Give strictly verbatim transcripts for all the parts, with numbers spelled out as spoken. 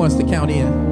wants to count in?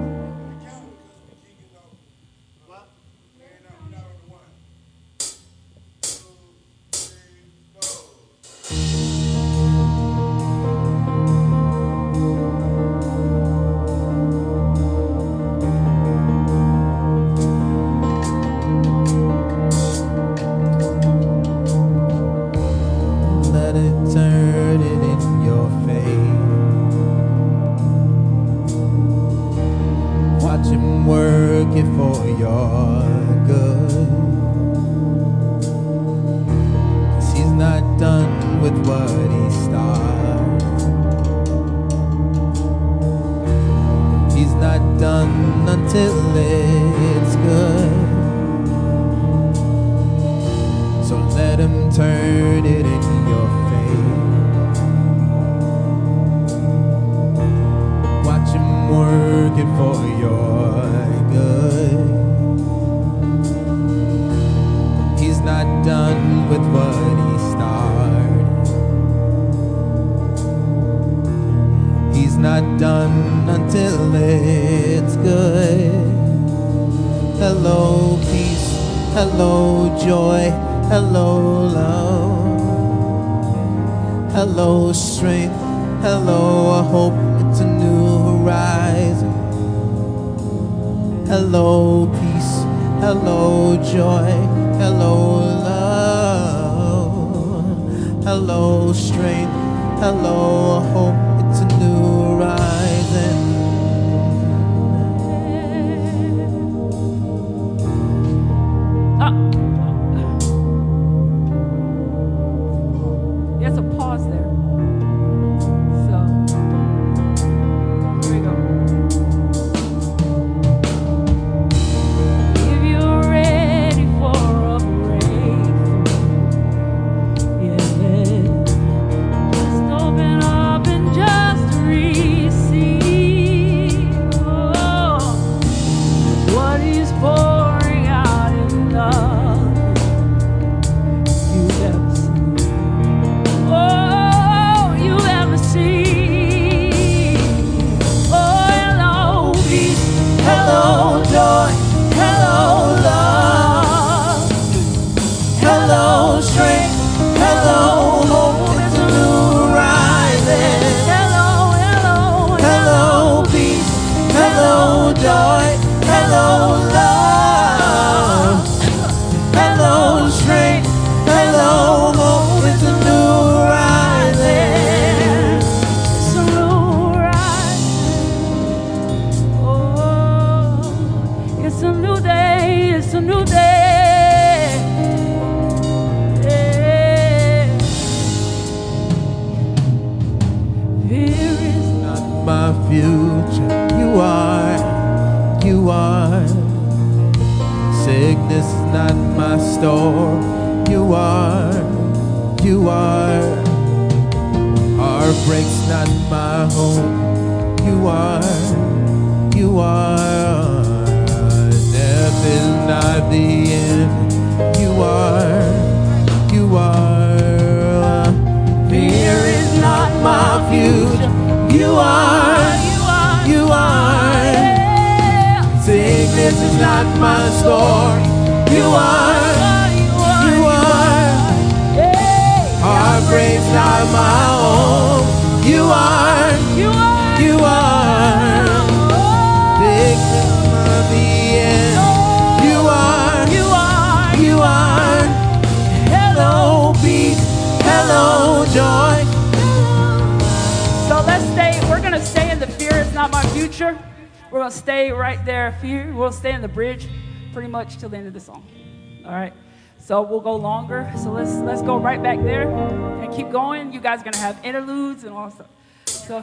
Till the end of the song. All right, so we'll go longer, so let's let's go right back there and keep going. You guys are gonna have interludes and all stuff. So,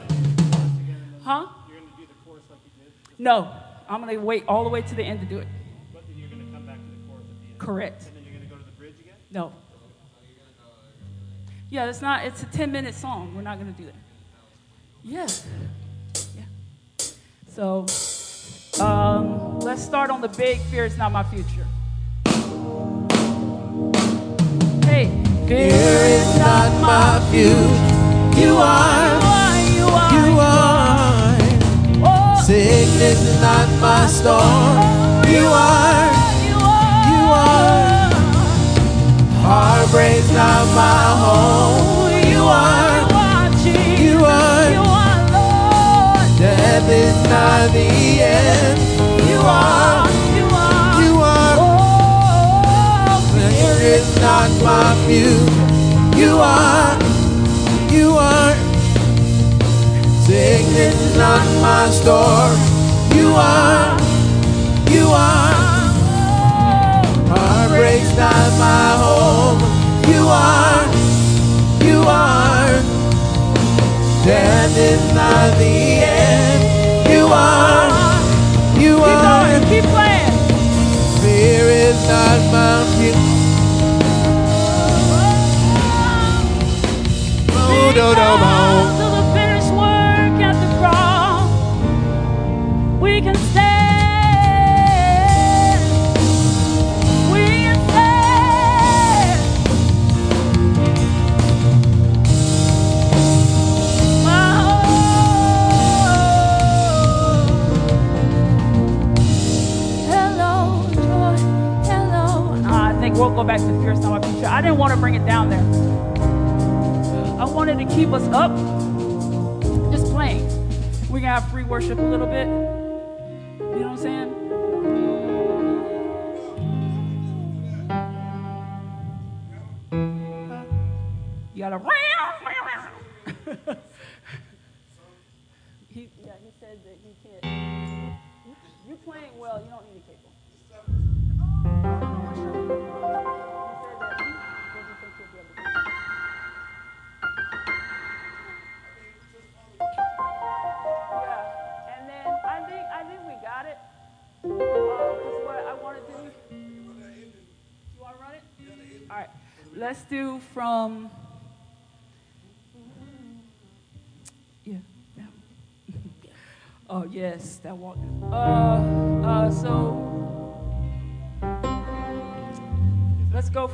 huh? You're gonna do the chorus like you did? No, I'm gonna wait all the way to the end to do it. But then you're gonna come back to the chorus at the end. Correct. And then you're gonna go to the bridge again? No. Yeah, it's not. It's a ten minute song. We're not gonna do that. Yeah. Yeah. So. Um, let's start on the big Fear Is Not My Future. Hey, fear is not my future. You are, you are, you are, you are. Oh. Sickness is not my storm. You are. You are. Heartbreak's not my home. You are. You are. Death is not the end. You are. You are. Fear is not my future. You are. You are. Sickness is not my story. You are. You are. Heartbreak's not my home. You are. You are. Death is not the end. You are. You Keep are. going. Keep playing. Fear is not my future. Oh, no, no, no. To the finished work at the cross, we can stand. We can stand. Oh. Hello, joy. Hello. Ah, I think we'll go back to Fear is not my future. I didn't want to bring it down there. I wanted to keep us up, just playing. We're gonna have free worship a little bit. You know what I'm saying? Uh, you gotta. he, yeah, he said that he can't. You playing well. You don't need a cable. He said that he doesn't think he'll be able to. Yeah, and then I think I think we got it. Because what I want to do. You want to run it? All right. Let's do from. Yeah. That one. Oh yes, that one. Uh, uh. So let's go.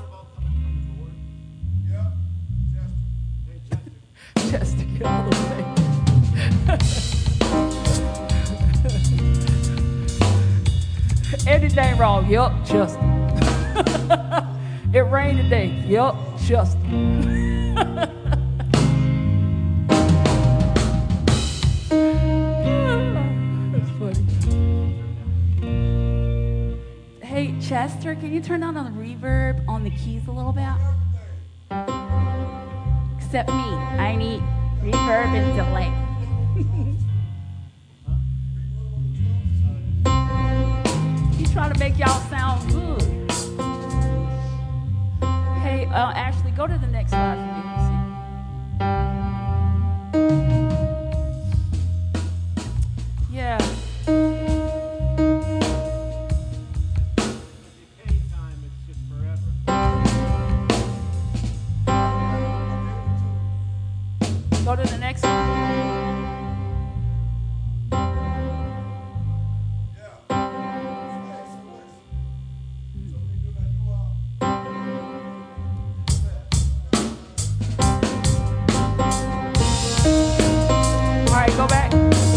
Chester, get all the way. Anything wrong? Yup, Chester. It rained today. Yup, Chester. That's funny. Hey, Chester, can you turn down on the reverb on the keys a little bit? Except me. I need reverb and delay. He's trying to make y'all sound good. Hey, uh, Ashley, go to the next slide for me. Yeah. Go to the next one. All right, go back.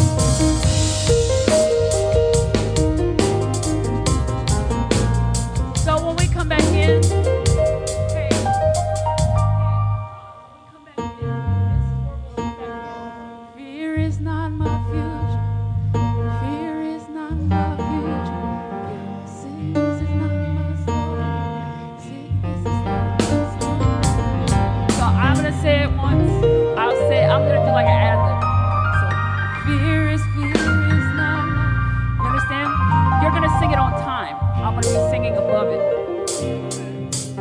So when we come back in, hey, when we come back in, this is where we'll come back in. Fear is not my future. Fear is not my future. Sickness is not my story. Sickness is not my story. So I'm gonna say it once. I'll say it. I'm gonna do like an ad lib. So fear is fear is not my. You understand? You're gonna sing it on time. I'm gonna be singing above it.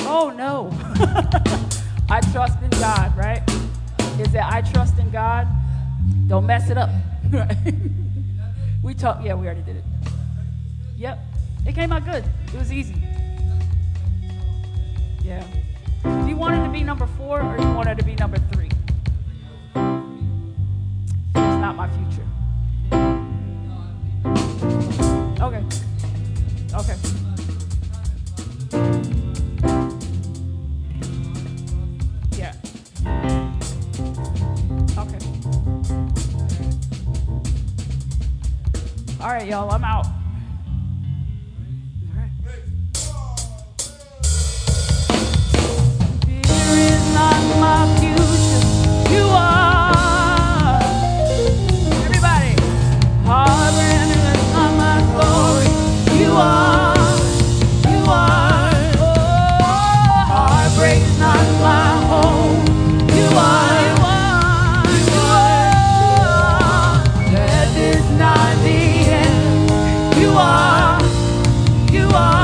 Oh, no. I trust in God, right? Is that I trust in God? Don't mess it up. We talked, yeah, we already did it. Yep. It came out good. It was easy. Yeah. Do you want it to be number four or do you want it to be number three? It's not my future. Okay. Okay. Yeah. Okay. All right, y'all, I'm out. My future, you are. Everybody, heartbreak is not my glory. You are, you are. Oh, heartbreak is not my home. You are, you are, you are. Death is not the end. You are, you are.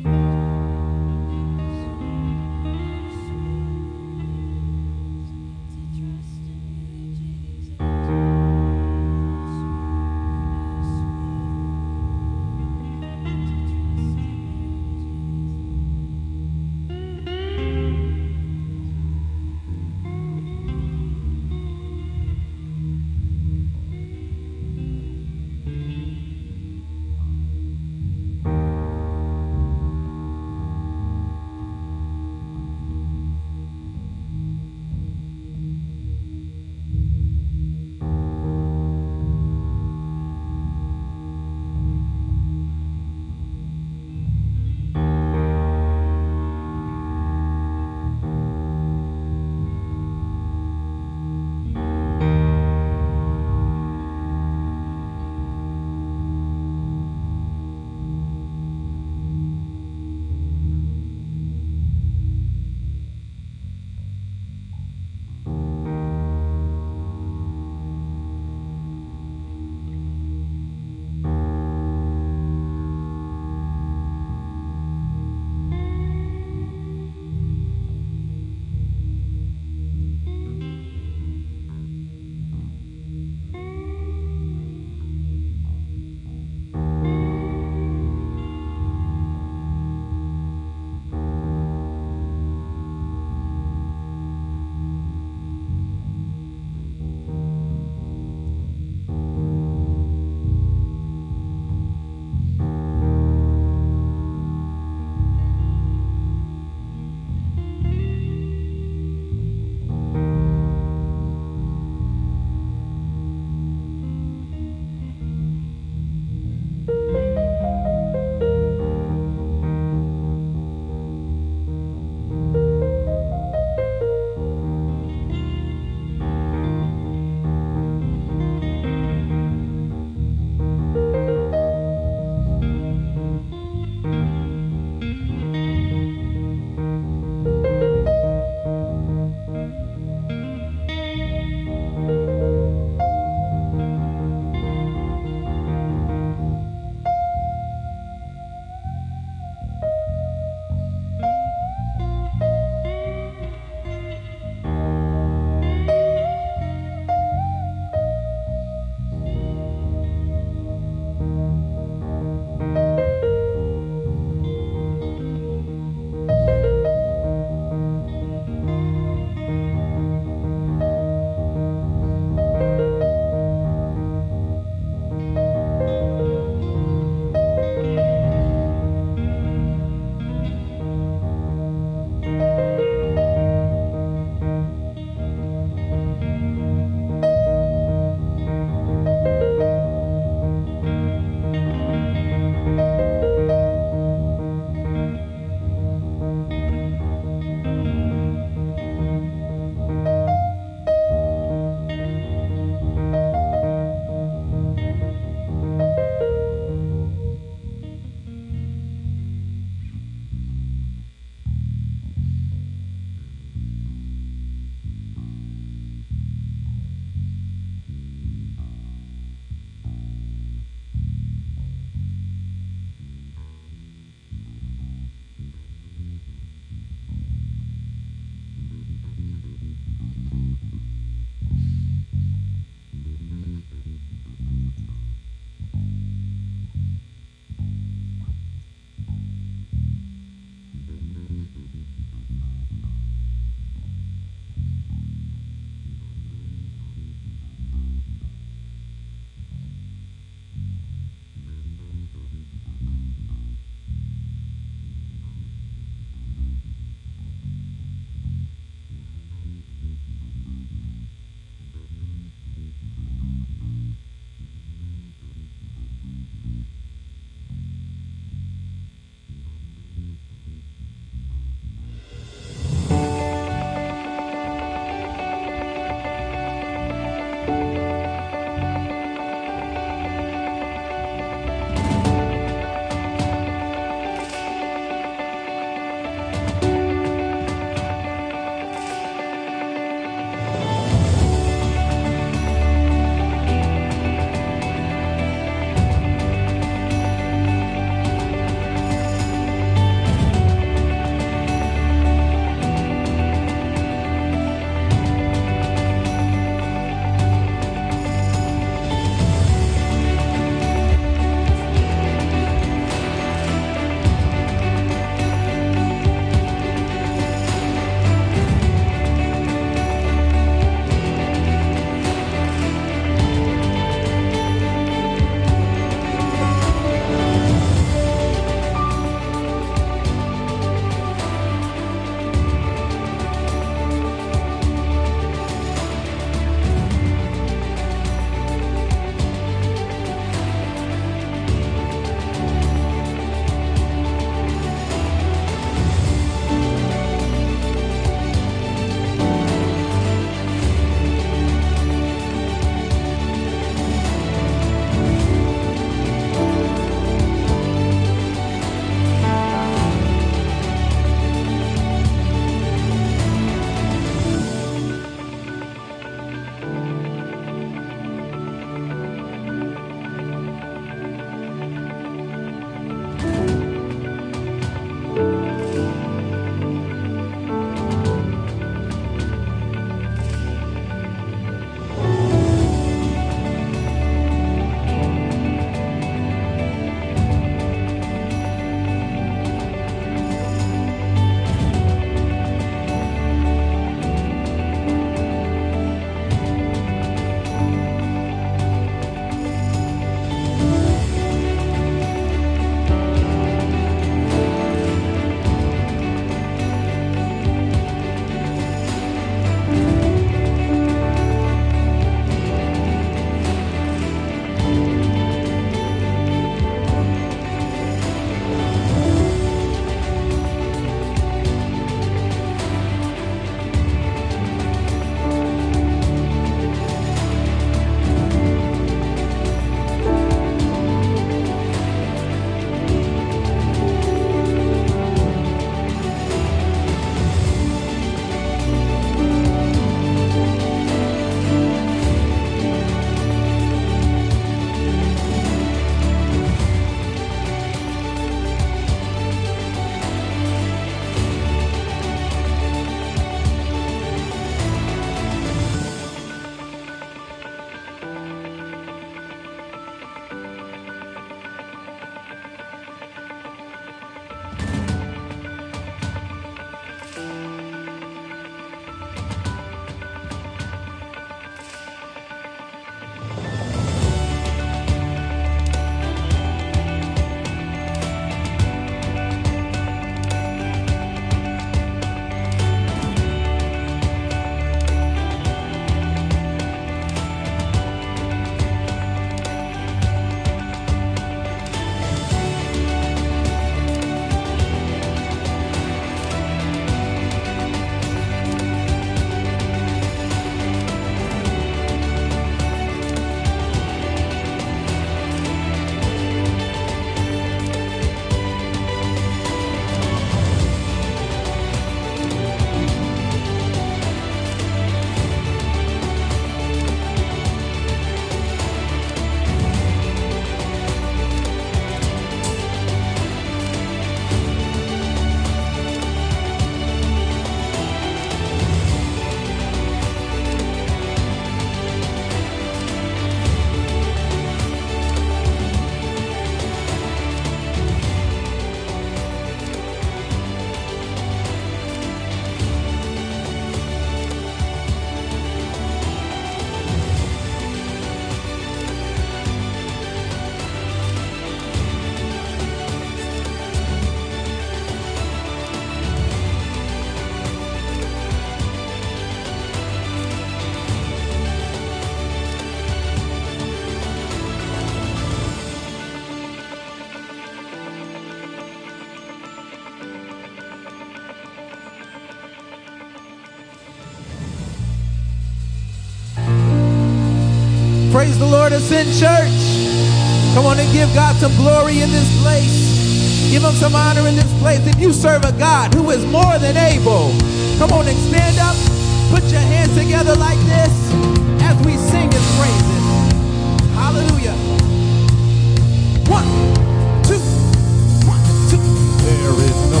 Praise the Lord, Ascend Church. Come on and give God some glory in this place. Give him some honor in this place. If you serve a God who is more than able, come on and stand up. Put your hands together like this as we sing his praises. Hallelujah. One, two, one, two. There is no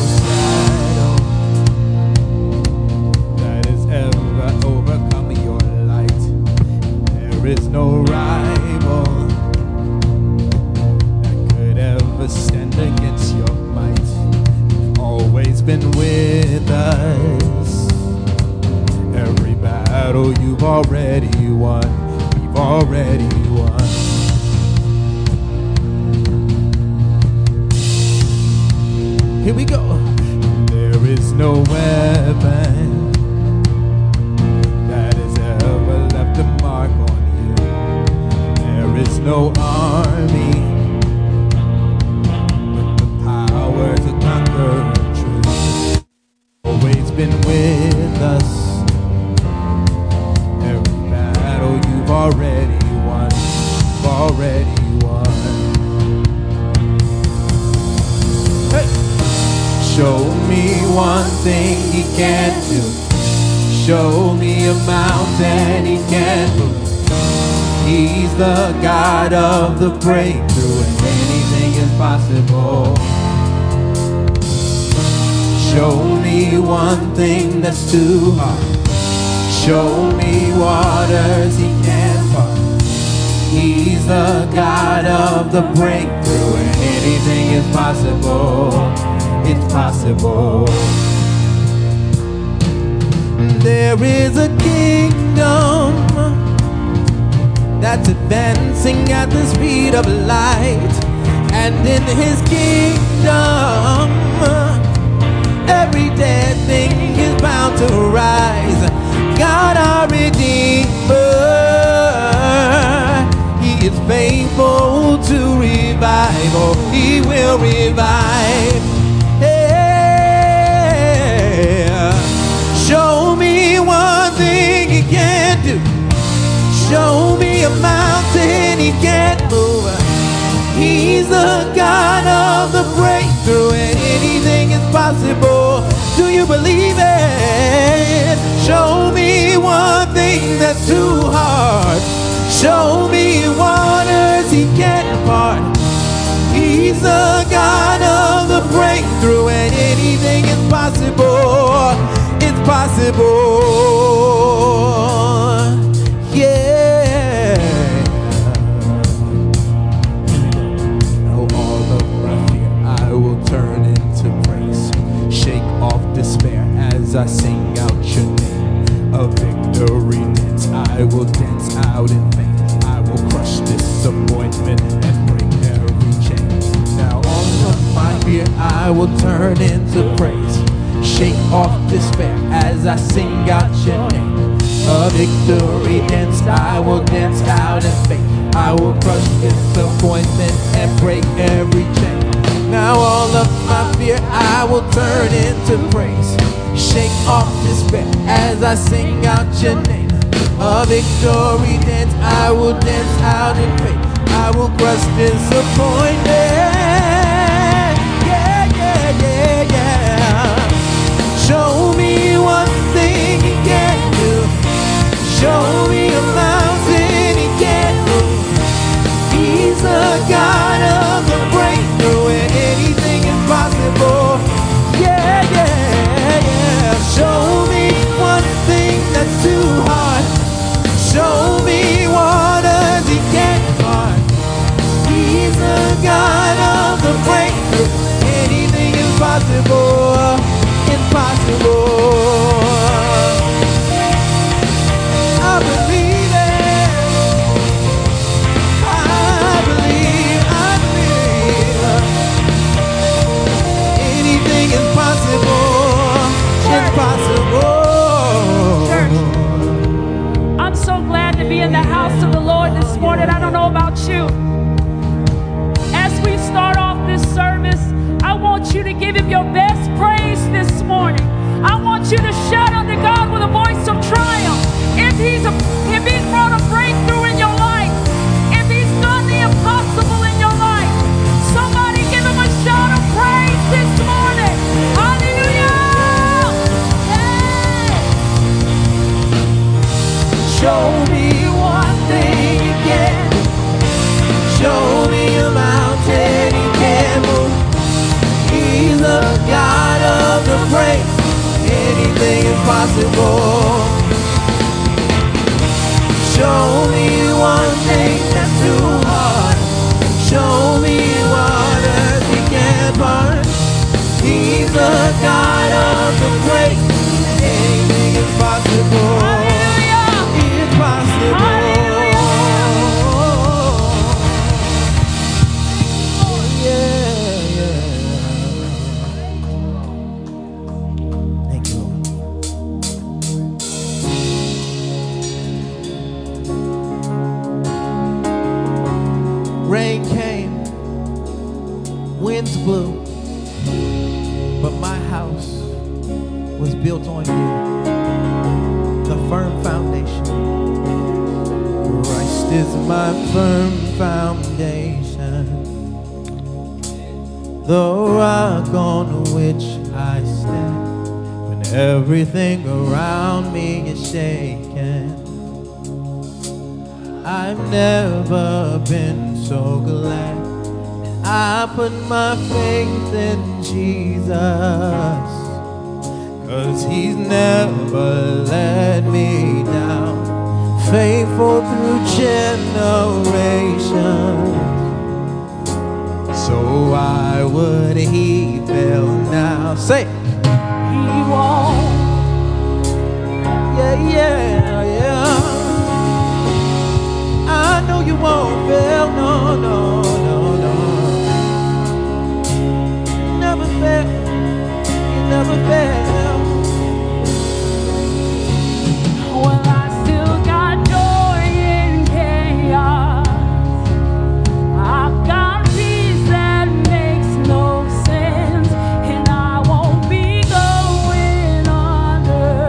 shadow that has ever overcome your light. There is no rival that could ever stand against your might. You've always been with us. Every battle you've already won. We've already won. Here we go. There is no weapon that has ever left a mark on you. There is no army with the power to conquer truth. Always been with us. Every battle you've already won. You've already won. Hey! Show me one thing he can't do. Show me a mountain he can't move. He's the God of the breakthrough, and anything is possible. Show me one thing that's too hard. Show me waters he can't part. He's the God of the breakthrough, and anything is possible. It's possible. There is a kingdom that's advancing at the speed of light, and in his kingdom every dead thing is bound to rise. God our Redeemer, he is faithful to revive. Oh, he will revive. Show me one thing he can't do. Show me a mountain he can't move. He's the God of the breakthrough, and anything is possible. Do you believe it? Show me one thing that's too hard. Show me waters he can't part. He's the God of the breakthrough, and anything is possible. It's possible. Yeah. Now all of my fear I will turn into praise. Shake off despair as I sing out your name. A victory dance I will dance out in faith. I will crush disappointment and break every chain. Now all of my fear I will turn into praise. Shake off despair as I sing out your name. A victory dance I will dance out in faith. I will crush disappointment and break every chain. Now all of my fear I will turn into praise. Shake off despair as I sing out your name. A victory dance I will dance out in faith. I will crush disappointment. Yeah, yeah, yeah, yeah. Show me one thing he can't do. Show me a mountain he can't move. He's the God of the breakthrough, and anything is possible. Yeah, yeah, yeah. Show me one thing that's too hard. Show me waters he can't part. He's the God of the breakthrough. Anything is possible. Show me one thing you can. Show me a mountain you can move. He's the God of the praise. Anything is possible. Show me one thing that's too hard. Show me waters he can't part. He's the God of the praise. Anything is possible. Hallelujah. It's possible. Hallelujah. Yeah, yeah. Thank you, Lord. Rain came, winds blew, but my house was built on you, the firm foundation. Christ is my firm foundation, the rock on which I stand when everything around me is shaken. I've never been so glad I put my faith in Jesus, 'cause he's never let me down, faithful through generations. So why would he fail now? Say, he won't. Yeah, yeah, yeah. I know you won't fail, no, no, no, no. You never fail, you never fail. Well, I still got joy in chaos. I've got peace that makes no sense, and I won't be going under.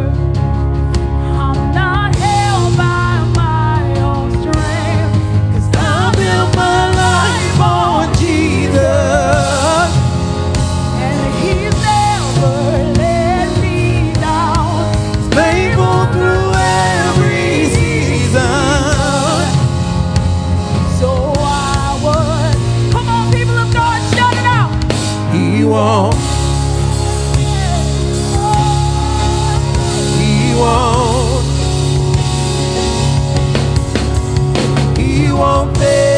I'm not held by my own strength, 'cause I built my life on Jesus, and he's never let me down. Faithful through every season. So I would, come on, people of God, shout it out. He won't, he won't, he won't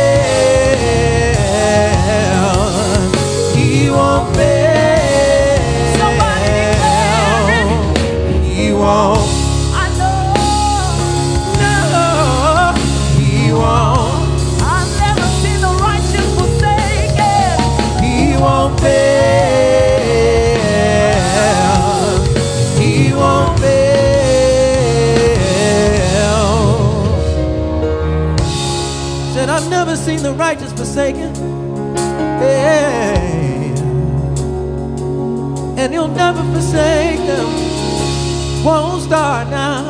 fail. He won't fail. Somebody declare it. He won't. I know No, he won't. I've never seen the righteous forsaken. He won't fail. He won't fail. Said I've never seen the righteous forsaken. Hey. And he'll never forsake them. Won't start now.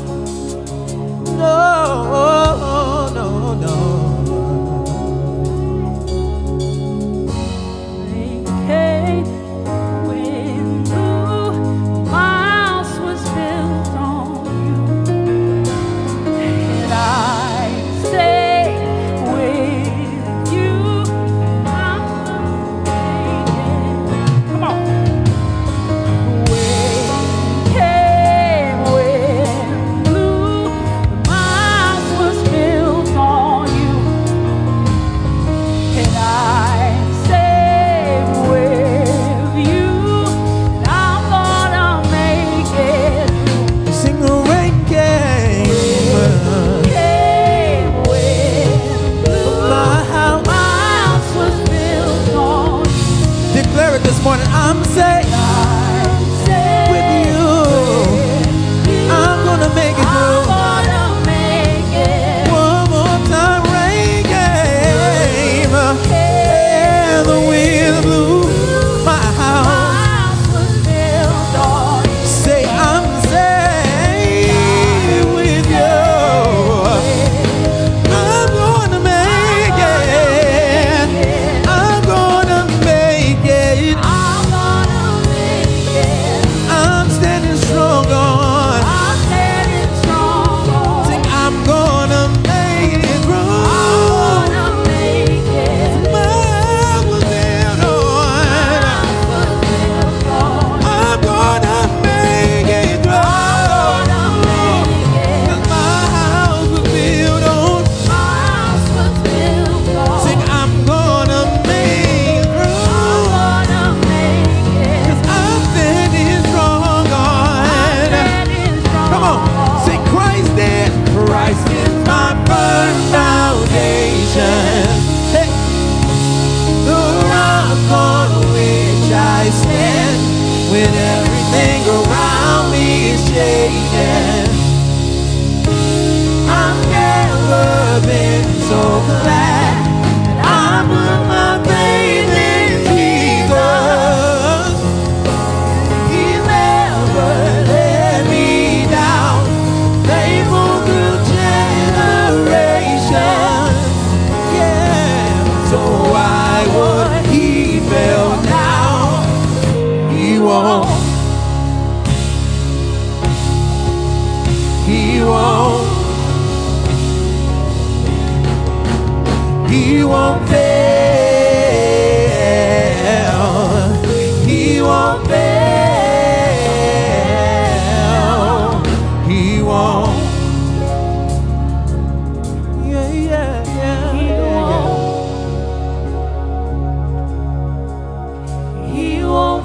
No, no, no. They came when blue, my house was built on you, and I stay with you. I'm come on. Wind came, wind blew, my house was built on you. everything around me is shaking. I've never been so glad that I put my faith in Jesus. He never let me down, faithful through generations. Yeah, so why would he fail now? He won't. He won't. He won't fail. He won't fail. He won't. Yeah, yeah, yeah. He won't. He won't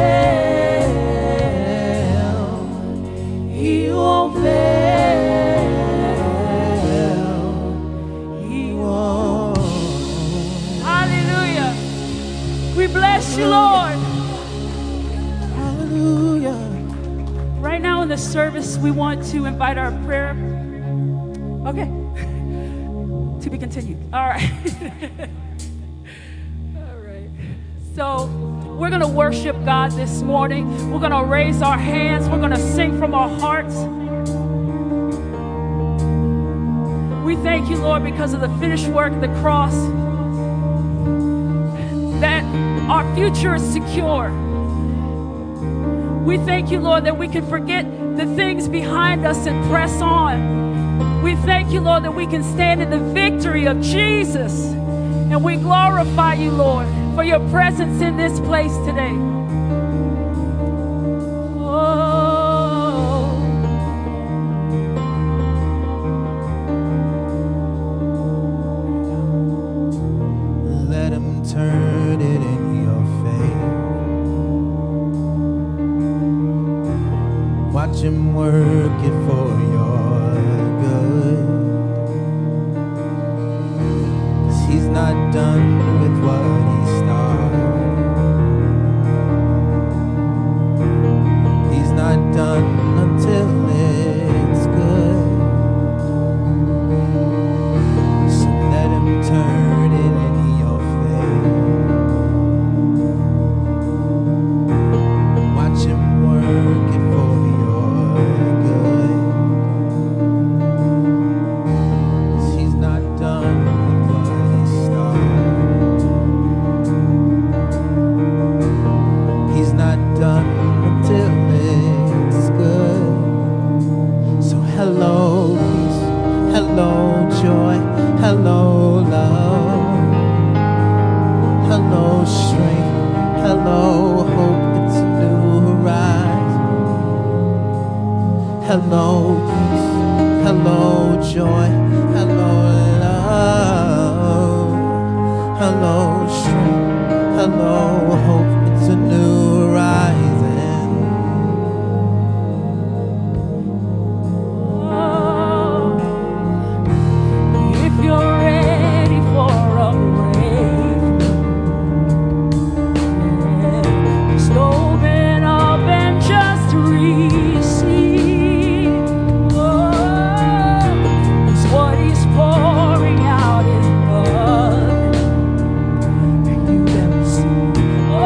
fail. He won't fail. Bless you, Lord. Hallelujah. Right now in the service, we want to invite our prayer. Okay. To be continued. All right. All right. So we're going to worship God this morning. We're going to raise our hands. We're going to sing from our hearts. We thank you, Lord, because of the finished work of the cross, that our future is secure. We thank you, Lord, that we can forget the things behind us and press on. We thank you, Lord, that we can stand in the victory of Jesus. And we glorify you, Lord, for your presence in this place today. Oh. Let him turn it in your favor. Watch him work it for your good. 'Cause he's not done with what he started. He's not done until it's good. So let him turn it in your favor. Watch him work it for your good. 'Cause he's not done with what he started. He's not done until it's good. So hello peace, hello joy, hello love, hello strength, hello hope, it's a new horizon. Hello peace, hello joy, hello love, hello strength, hello hope, it's a new horizon. If you're ready for a breakthrough, just open up and just receive. Oh, it's what he's pouring out in love, and you never see. Oh,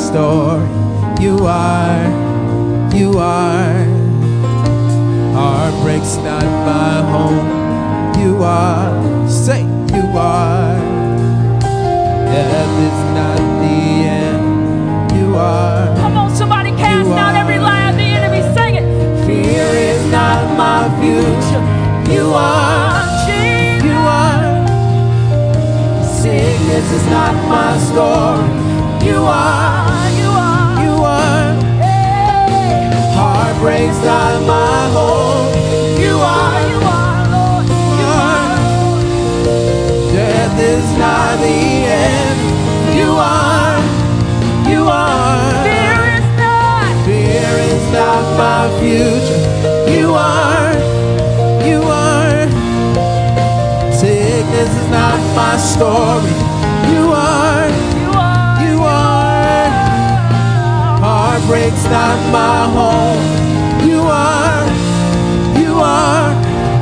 story. You are, you are. Heartbreak's not my home. You are, say you are. Death is not the end. You are. Come on, somebody cast out every lie of the enemy. Sing it. Fear is not my future. You are, you are. Sickness is not my story. You are, you are, you are. Hey. Heartbreak's not my home. You are, you are, Lord. You are. Death is not the end. You are, you are. Fear is not. Fear is not my future. You are, you are. Sickness is not my story. You are, You are. you are. Heartbreak's not my home. You are, you are.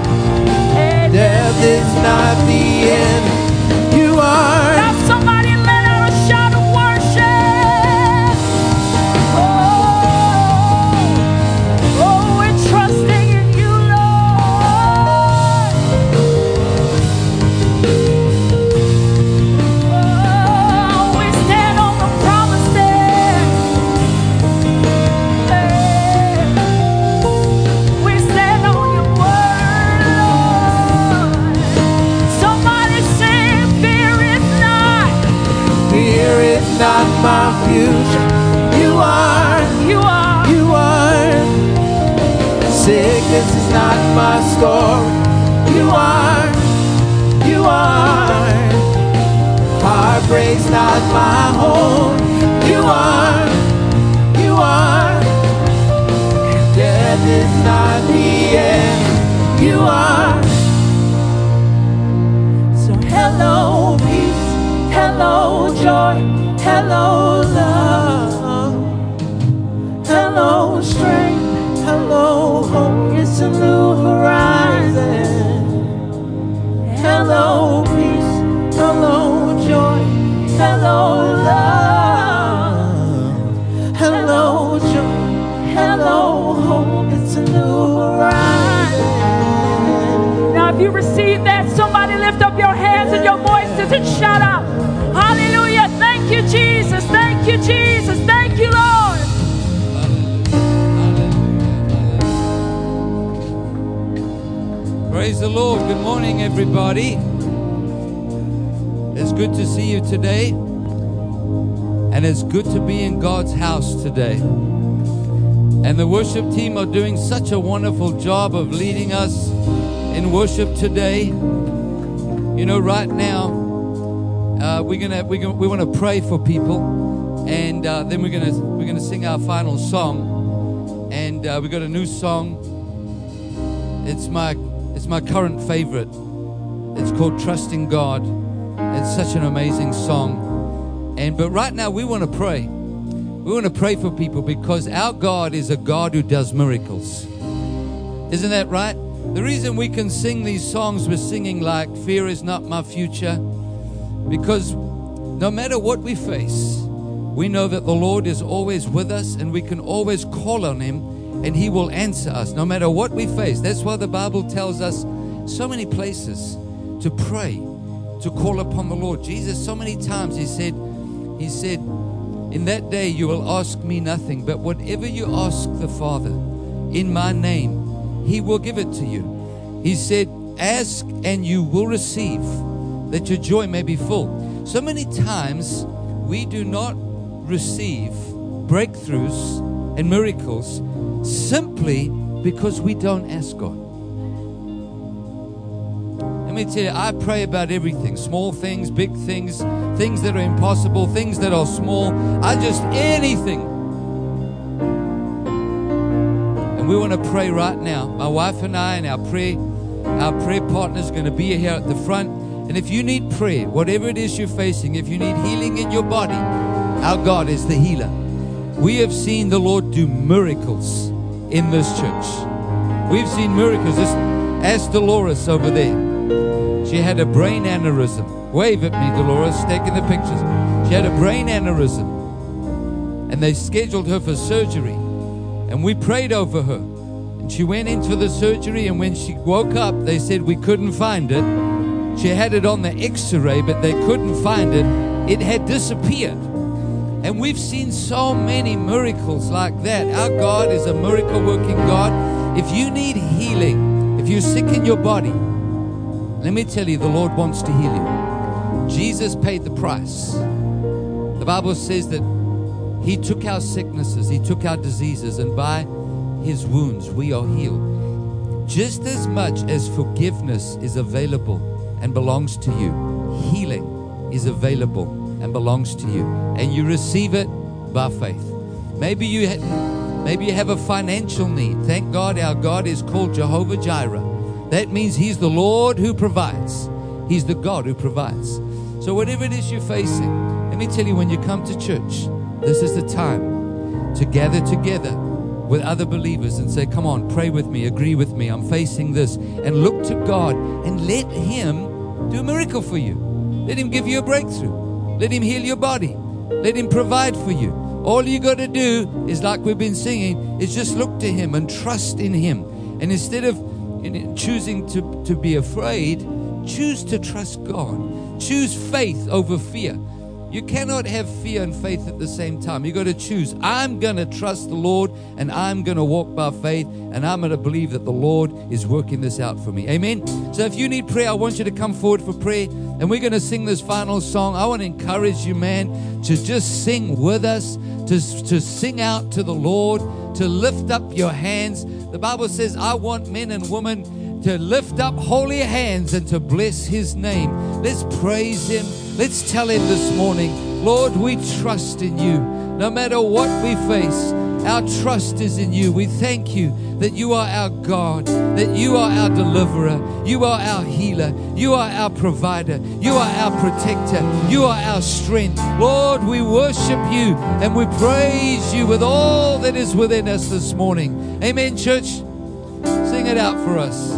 Death is not the end. You are. Now somebody let out a shout of worship. Oh, oh, we're trusting in you, Lord. Oh, we stand on the promises. Hey. We stand on your word, Lord. Somebody say, fear is not. Fear is not my future. You are, You are. you are. Sickness is not my story. You are, you are. Heartbreak's not my home. You are, you are. Death is not the end. You are. So hello peace, hello joy, hello love, hello strength, hello hope. It's a new horizon. Hello peace, hello joy, hello love, hello joy, hello hope. It's a new horizon. Now, if you receive that, somebody lift up your hands and your voices and shout out. Hallelujah. Thank you, Jesus. Thank you, Jesus. Thank you, Lord. Praise the Lord. Good morning, everybody. It's good to see you today. And it's good to be in God's house today. And the worship team are doing such a wonderful job of leading us in worship today. You know, right now, uh, we're gonna we're gonna we want to pray for people, and uh, then we're gonna we're gonna sing our final song. And uh, we got a new song. It's my it's my current favorite. It's called Trusting God. It's such an amazing song. And but right now we want to pray. We want to pray for people because our God is a God who does miracles. Isn't that right? The reason we can sing these songs we're singing like fear is not my future, because no matter what we face, we know that the Lord is always with us and we can always call on Him and He will answer us no matter what we face. That's why the Bible tells us so many places to pray, to call upon the Lord. Jesus, so many times He said, He said, in that day you will ask me nothing, but whatever you ask the Father in my name, He will give it to you. He said, ask and you will receive, that your joy may be full. So many times we do not receive breakthroughs and miracles simply because we don't ask God. Let me tell you, I pray about everything, small things, big things, things that are impossible, things that are small. I just, anything. And we want to pray right now. My wife and I and our prayer, our prayer partners are going to be here at the front. And if you need prayer, whatever it is you're facing, if you need healing in your body, our God is the healer. We have seen the Lord do miracles in this church. We've seen miracles. Just ask Dolores over there. She had a brain aneurysm. Wave at me, Dolores, taking the pictures. She had a brain aneurysm. and they scheduled her for surgery. And we prayed over her. And she went in for the surgery, and when she woke up, they said we couldn't find it. She had it on the x-ray, but they couldn't find it. It had disappeared. And we've seen so many miracles like that. Our God is a miracle-working God. If you need healing, if you're sick in your body, let me tell you, the Lord wants to heal you. Jesus paid the price. The Bible says that He took our sicknesses, He took our diseases, and by His wounds we are healed. Just as much as forgiveness is available and belongs to you, healing is available and belongs to you, and you receive it by faith. Maybe you ha- maybe you have a financial need. Thank God our God is called Jehovah Jireh. That means He's the Lord who provides. He's the God who provides. So whatever it is you're facing, let me tell you, when you come to church, this is the time to gather together with other believers and say, come on, pray with me, agree with me, I'm facing this, and look to God and let Him do a miracle for you. Let Him give you a breakthrough. Let Him heal your body. Let Him provide for you. All you got to do is, like we've been singing, is just look to Him and trust in Him. And instead of choosing to, to be afraid, choose to trust God. Choose faith over fear. You cannot have fear and faith at the same time. You got to choose. I'm going to trust the Lord, and I'm going to walk by faith, and I'm going to believe that the Lord is working this out for me. Amen. So if you need prayer, I want you to come forward for prayer, and we're going to sing this final song. I want to encourage you, man, to just sing with us, to, to sing out to the Lord, to lift up your hands. The Bible says, I want men and women to lift up holy hands and to bless His name. Let's praise Him. Let's tell Him this morning, Lord, we trust in You. No matter what we face, our trust is in You. We thank You that You are our God, that You are our deliverer, You are our healer, You are our provider, You are our protector, You are our strength. Lord, we worship You and we praise You with all that is within us this morning. Amen, church. Sing it out for us.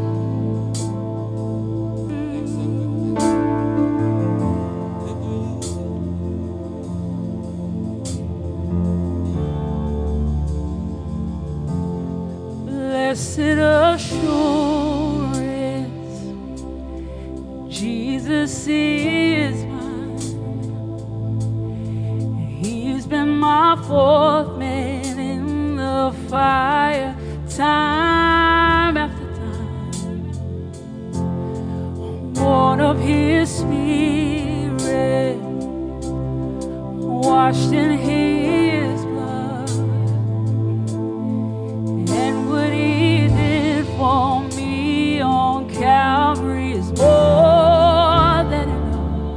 Blessed assurance, Jesus is mine. He's been my fourth man in the fire, time after time. Born of His Spirit, washed in His blood, and what He did for me on Calvary is more than enough.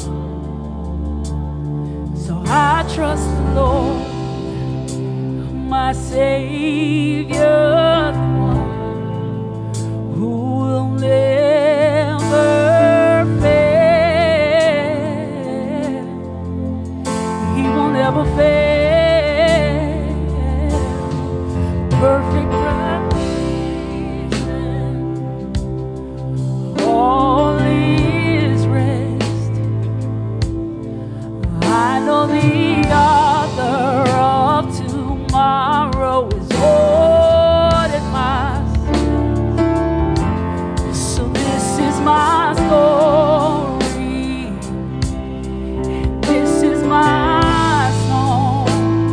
So I trust the Lord, my Savior, the one who will never fail. He will never fail. Perfect preparation, all is rest. I know the author of tomorrow is ordered my steps. So this is my story, this is my song,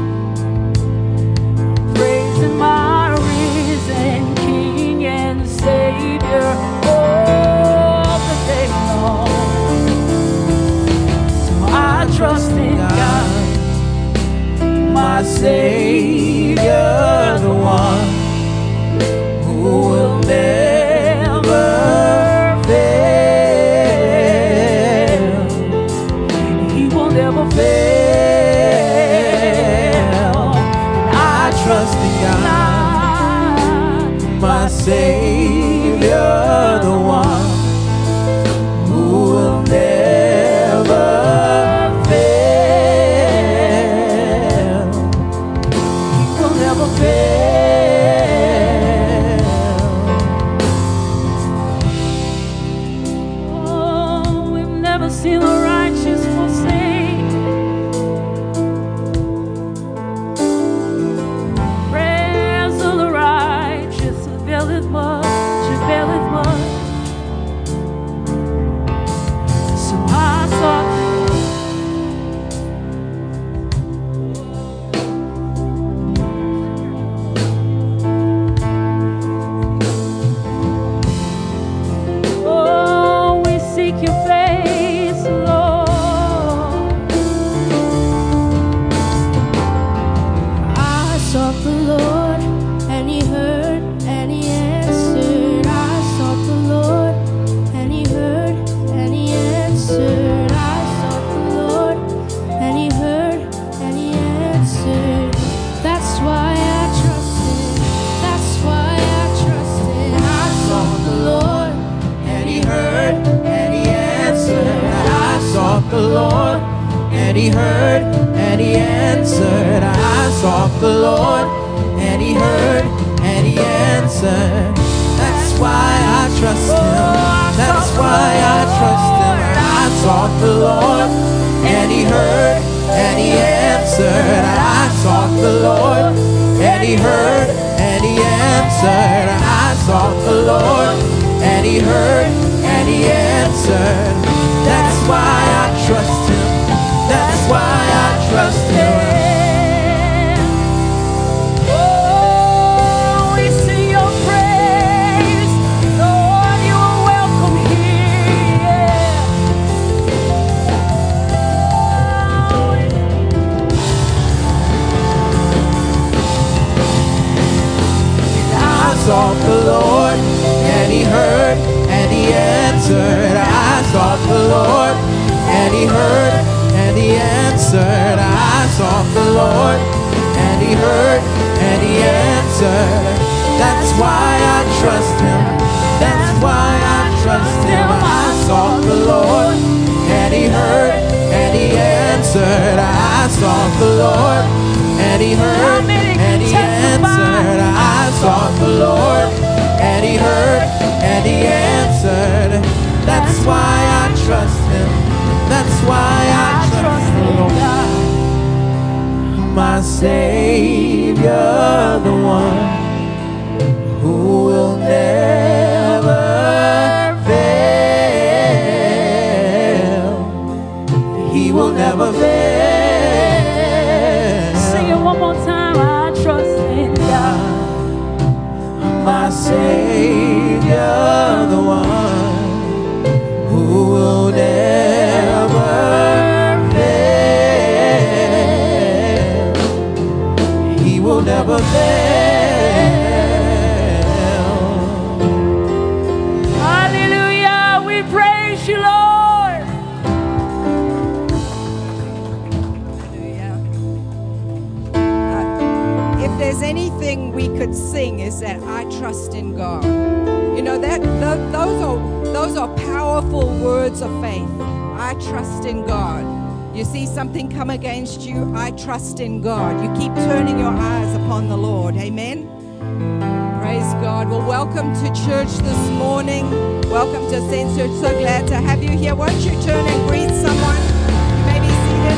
praising my risen King and Savior all the day long. So I trust in God, my Savior, the one who will never fail. He will never fail. And I trust in God, my Savior, the one who will never fail. Never fail. Oh, we've never seen the righteous forsaken, sought the Lord, and he heard, and he answered. I sought the Lord, and he heard, and he answered. I sought the Lord, and he heard, and he answered. That's why I trust him. That's why I trust him. I sought the Lord, and he heard, and he answered. I sought the Lord, and he heard, and he answered. I sought the Lord, and he heard, and he answered. That's why I trust him. That's why I trust him. I sought the Lord, and he heard, and he answered. I sought the Lord, and he heard, and he answered. I sought the Lord, and he heard, and he answered. That's why I trust him. That's why I trust him. Oh, we sing your praise. Lord, you are welcome here. I sought the Lord, and he heard, and he answered. I sought the Lord, and he heard, and he answered. I sought the Lord, and he heard, and he answered. That's why I trust him. That's why I trust him. I sought the Lord, and he heard, and he answered. I sought the Lord, and he heard, and he answered. I sought the Lord, and he heard, and he answered. That's why I trust him. That's why I trust the Lord. My Savior, the one who will never fail. He will never fail. Sing it one more time. I trust in God. My Savior, the one who will never fail. He will never fail. Hallelujah. We praise you, Lord. If there's anything we could sing is that I trust in God. You know that th- those are those are powerful words of faith. I trust in God. You see something come against you, I trust in God. You keep turning your eyes upon the Lord. Amen. Praise God. Well, welcome to church this morning. Welcome to Ascend Church. So glad to have you here. Won't you turn and greet someone? You may be seated.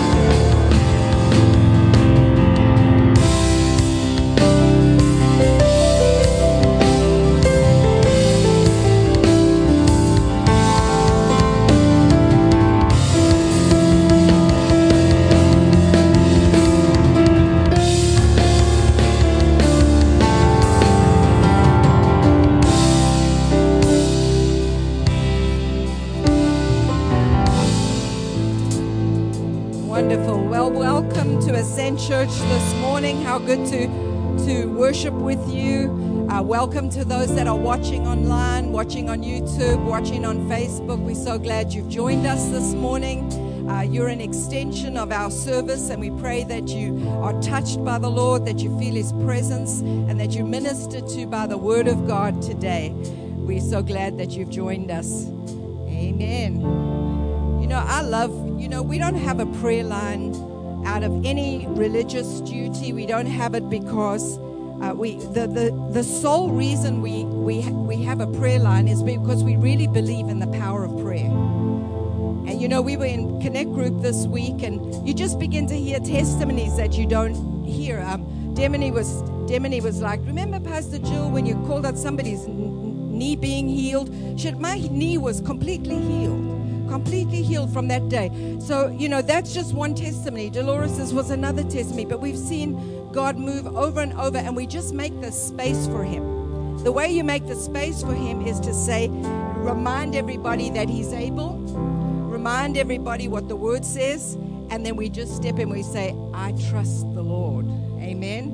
Wonderful. Well, welcome to Ascend Church this morning. How good to, to worship with you. Uh, welcome to those that are watching online, watching on YouTube, watching on Facebook. We're so glad you've joined us this morning. Uh, you're an extension of our service, and we pray that you are touched by the Lord, that you feel His presence, and that you're ministered to by the Word of God today. We're so glad that you've joined us. Amen. You know, I love, you know, we don't have a prayer line out of any religious duty. We don't have it because uh, we the, the, the sole reason we, we, we have a prayer line is because we really believe in the power of prayer. And, you know, we were in Connect Group this week, and you just begin to hear testimonies that you don't hear. Um, Demony was, Demony was like, remember, Pastor Jill, when you called out somebody's n- knee being healed? She said, my knee was completely healed. Completely healed from that day. So, you know, that's just one testimony. Dolores's was another testimony. But we've seen God move over and over, and we just make the space for Him. The way you make the space for Him is to say, remind everybody that He's able, remind everybody what the Word says, and then we just step in, we say, I trust the Lord. Amen.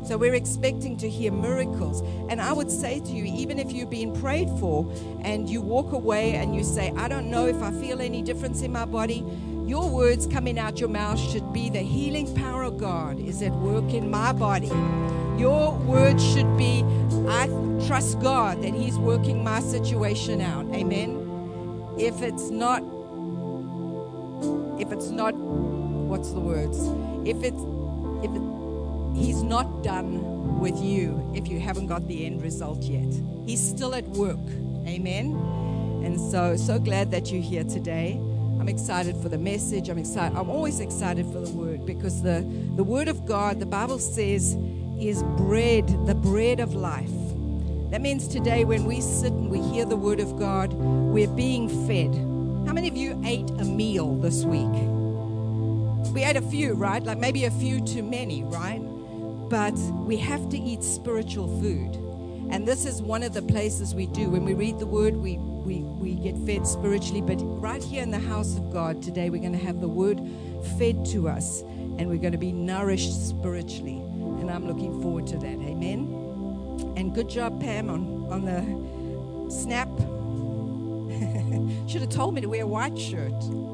So we're expecting to hear miracles. And I would say to you, even if you've been prayed for and you walk away and you say, I don't know if I feel any difference in my body, your words coming out your mouth should be, the healing power of God is at work in my body. Your words should be, I trust God that He's working my situation out. Amen. If it's not, if it's not, what's the words? If it's, if it, He's not done with you if you haven't got the end result yet. He's still at work. Amen. And so, so glad that you're here today. I'm excited for the message. I'm excited. I'm always excited for the word, because the, the word of God, the Bible says, is bread, the bread of life. That means today when we sit and we hear the word of God, we're being fed. How many of you ate a meal this week? We ate a few, right? Like maybe a few too many, right? But we have to eat spiritual food. And this is one of the places we do. When we read the word, we, we, we get fed spiritually. But right here in the house of God today, we're going to have the word fed to us. And we're going to be nourished spiritually. And I'm looking forward to that. Amen. And good job, Pam, on, on the snap. Should have told me to wear a white shirt.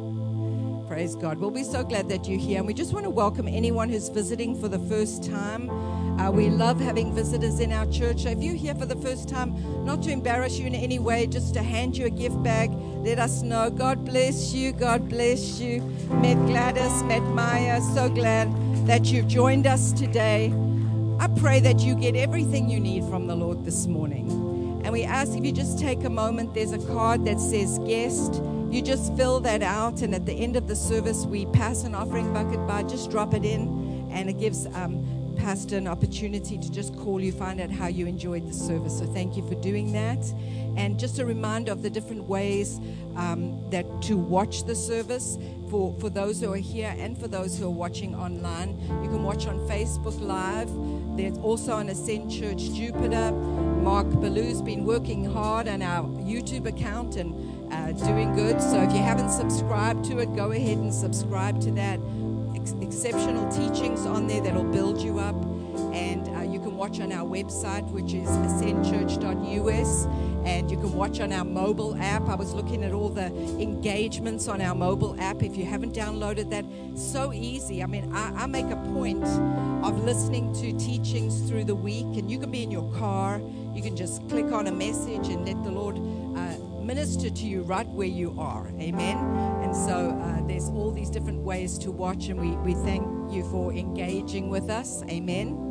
Praise God. Well, we're so glad that you're here. And we just want to welcome anyone who's visiting for the first time. Uh, we love having visitors in our church. So if you're here for the first time, not to embarrass you in any way, just to hand you a gift bag, let us know. God bless you. God bless you. Met Gladys, met Maya. So glad that you've joined us today. I pray that you get everything you need from the Lord this morning. And we ask if you just take a moment, there's a card that says guest. You just fill that out, and at the end of the service, we pass an offering bucket by. Just drop it in, and it gives um, Pastor an opportunity to just call you, find out how you enjoyed the service. So thank you for doing that. And just a reminder of the different ways um, that to watch the service for, for those who are here and for those who are watching online. You can watch on Facebook Live. There's also on Ascend Church Jupiter. Mark Ballou's been working hard on our YouTube account and uh, doing good. So if you haven't subscribed to it, go ahead and subscribe to that. Ex- exceptional teachings on there that'll build you up. And uh, you can watch on our website, which is ascend church dot U S. And you can watch on our mobile app. I was looking at all the engagements on our mobile app. If you haven't downloaded that, so easy. I mean, I, I make a point of listening to teachings through the week. And you can be in your car. You can just click on a message and let the Lord uh, minister to you right where you are. Amen. And so uh, there's all these different ways to watch. And we, we thank you for engaging with us. Amen.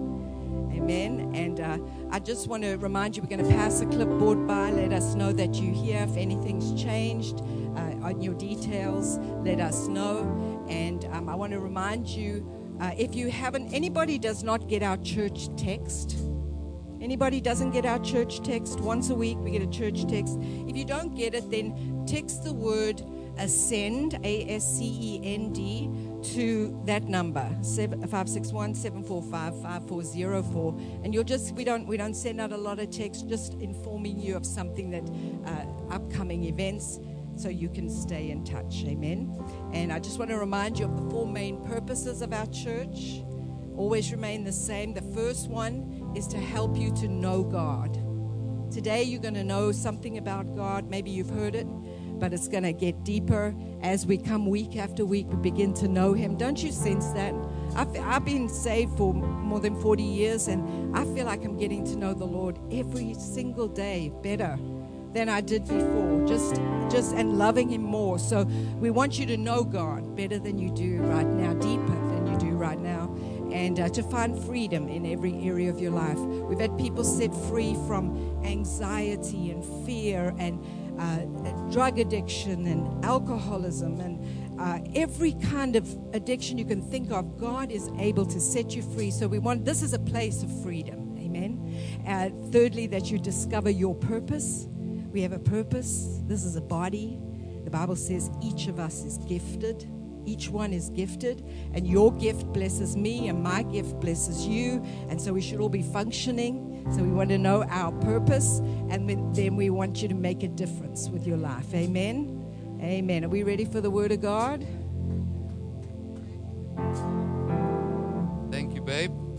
Amen. And uh, I just want to remind you, we're going to pass a clipboard by. Let us know that you're here. If anything's changed uh, on your details, let us know. And um, I want to remind you, uh, if you haven't, anybody does not get our church text. Anybody doesn't get our church text? Once a week we get a church text. If you don't get it, then text the word ASCEND, A S C E N D, to that number, five six one, seven four five, five four zero four. And you'll just, we don't we don't send out a lot of text, just informing you of something that, uh, upcoming events, so you can stay in touch. Amen. And I just want to remind you of the four main purposes of our church. Always remain the same. The first one is to help you to know God. Today you're going to know something about God. Maybe you've heard it, but it's going to get deeper as we come week after week. We begin to know Him. Don't you sense that? I've, I've been saved for more than forty years, and I feel like I'm getting to know the Lord every single day better than I did before, just, just and loving Him more. So we want you to know God better than you do right now, deeper than you do right now, and uh, to find freedom in every area of your life. We've had people set free from anxiety and fear and Uh, drug addiction and alcoholism and uh, every kind of addiction you can think of. God is able to set you free. So we want, this is a place of freedom. Amen. Uh, thirdly, that you discover your purpose. We have a purpose. This is a body. The Bible says each of us is gifted. Each one is gifted, and your gift blesses me and my gift blesses you, and so we should all be functioning. So we want to know our purpose, and then we want you to make a difference with your life. Amen. Amen. Are we ready for the Word of God? Thank you, babe.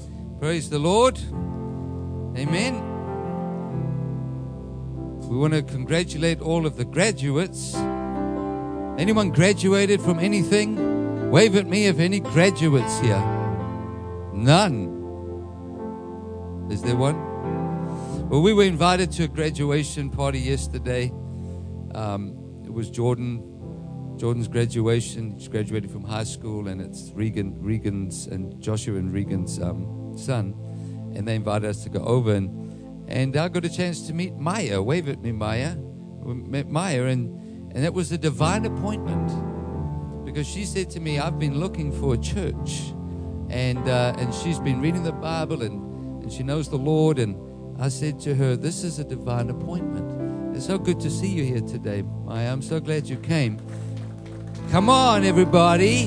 Praise the Lord. Amen. We want to congratulate all of the graduates. Anyone graduated from anything? Wave at me if any graduates here. None. Is there one? Well, we were invited to a graduation party yesterday. Um, it was Jordan, Jordan's graduation. He's graduated from high school, and it's Regan, Regan's and Joshua and Regan's um, son. And they invited us to go over, and and I got a chance to meet Maya. Wave at me, Maya. We met Maya, and and that was a divine appointment, because she said to me, "I've been looking for a church," and uh, and she's been reading the Bible, and and she knows the Lord. And I said to her, "This is a divine appointment." It's so good to see you here today, Maya. I'm so glad you came. Come on, everybody.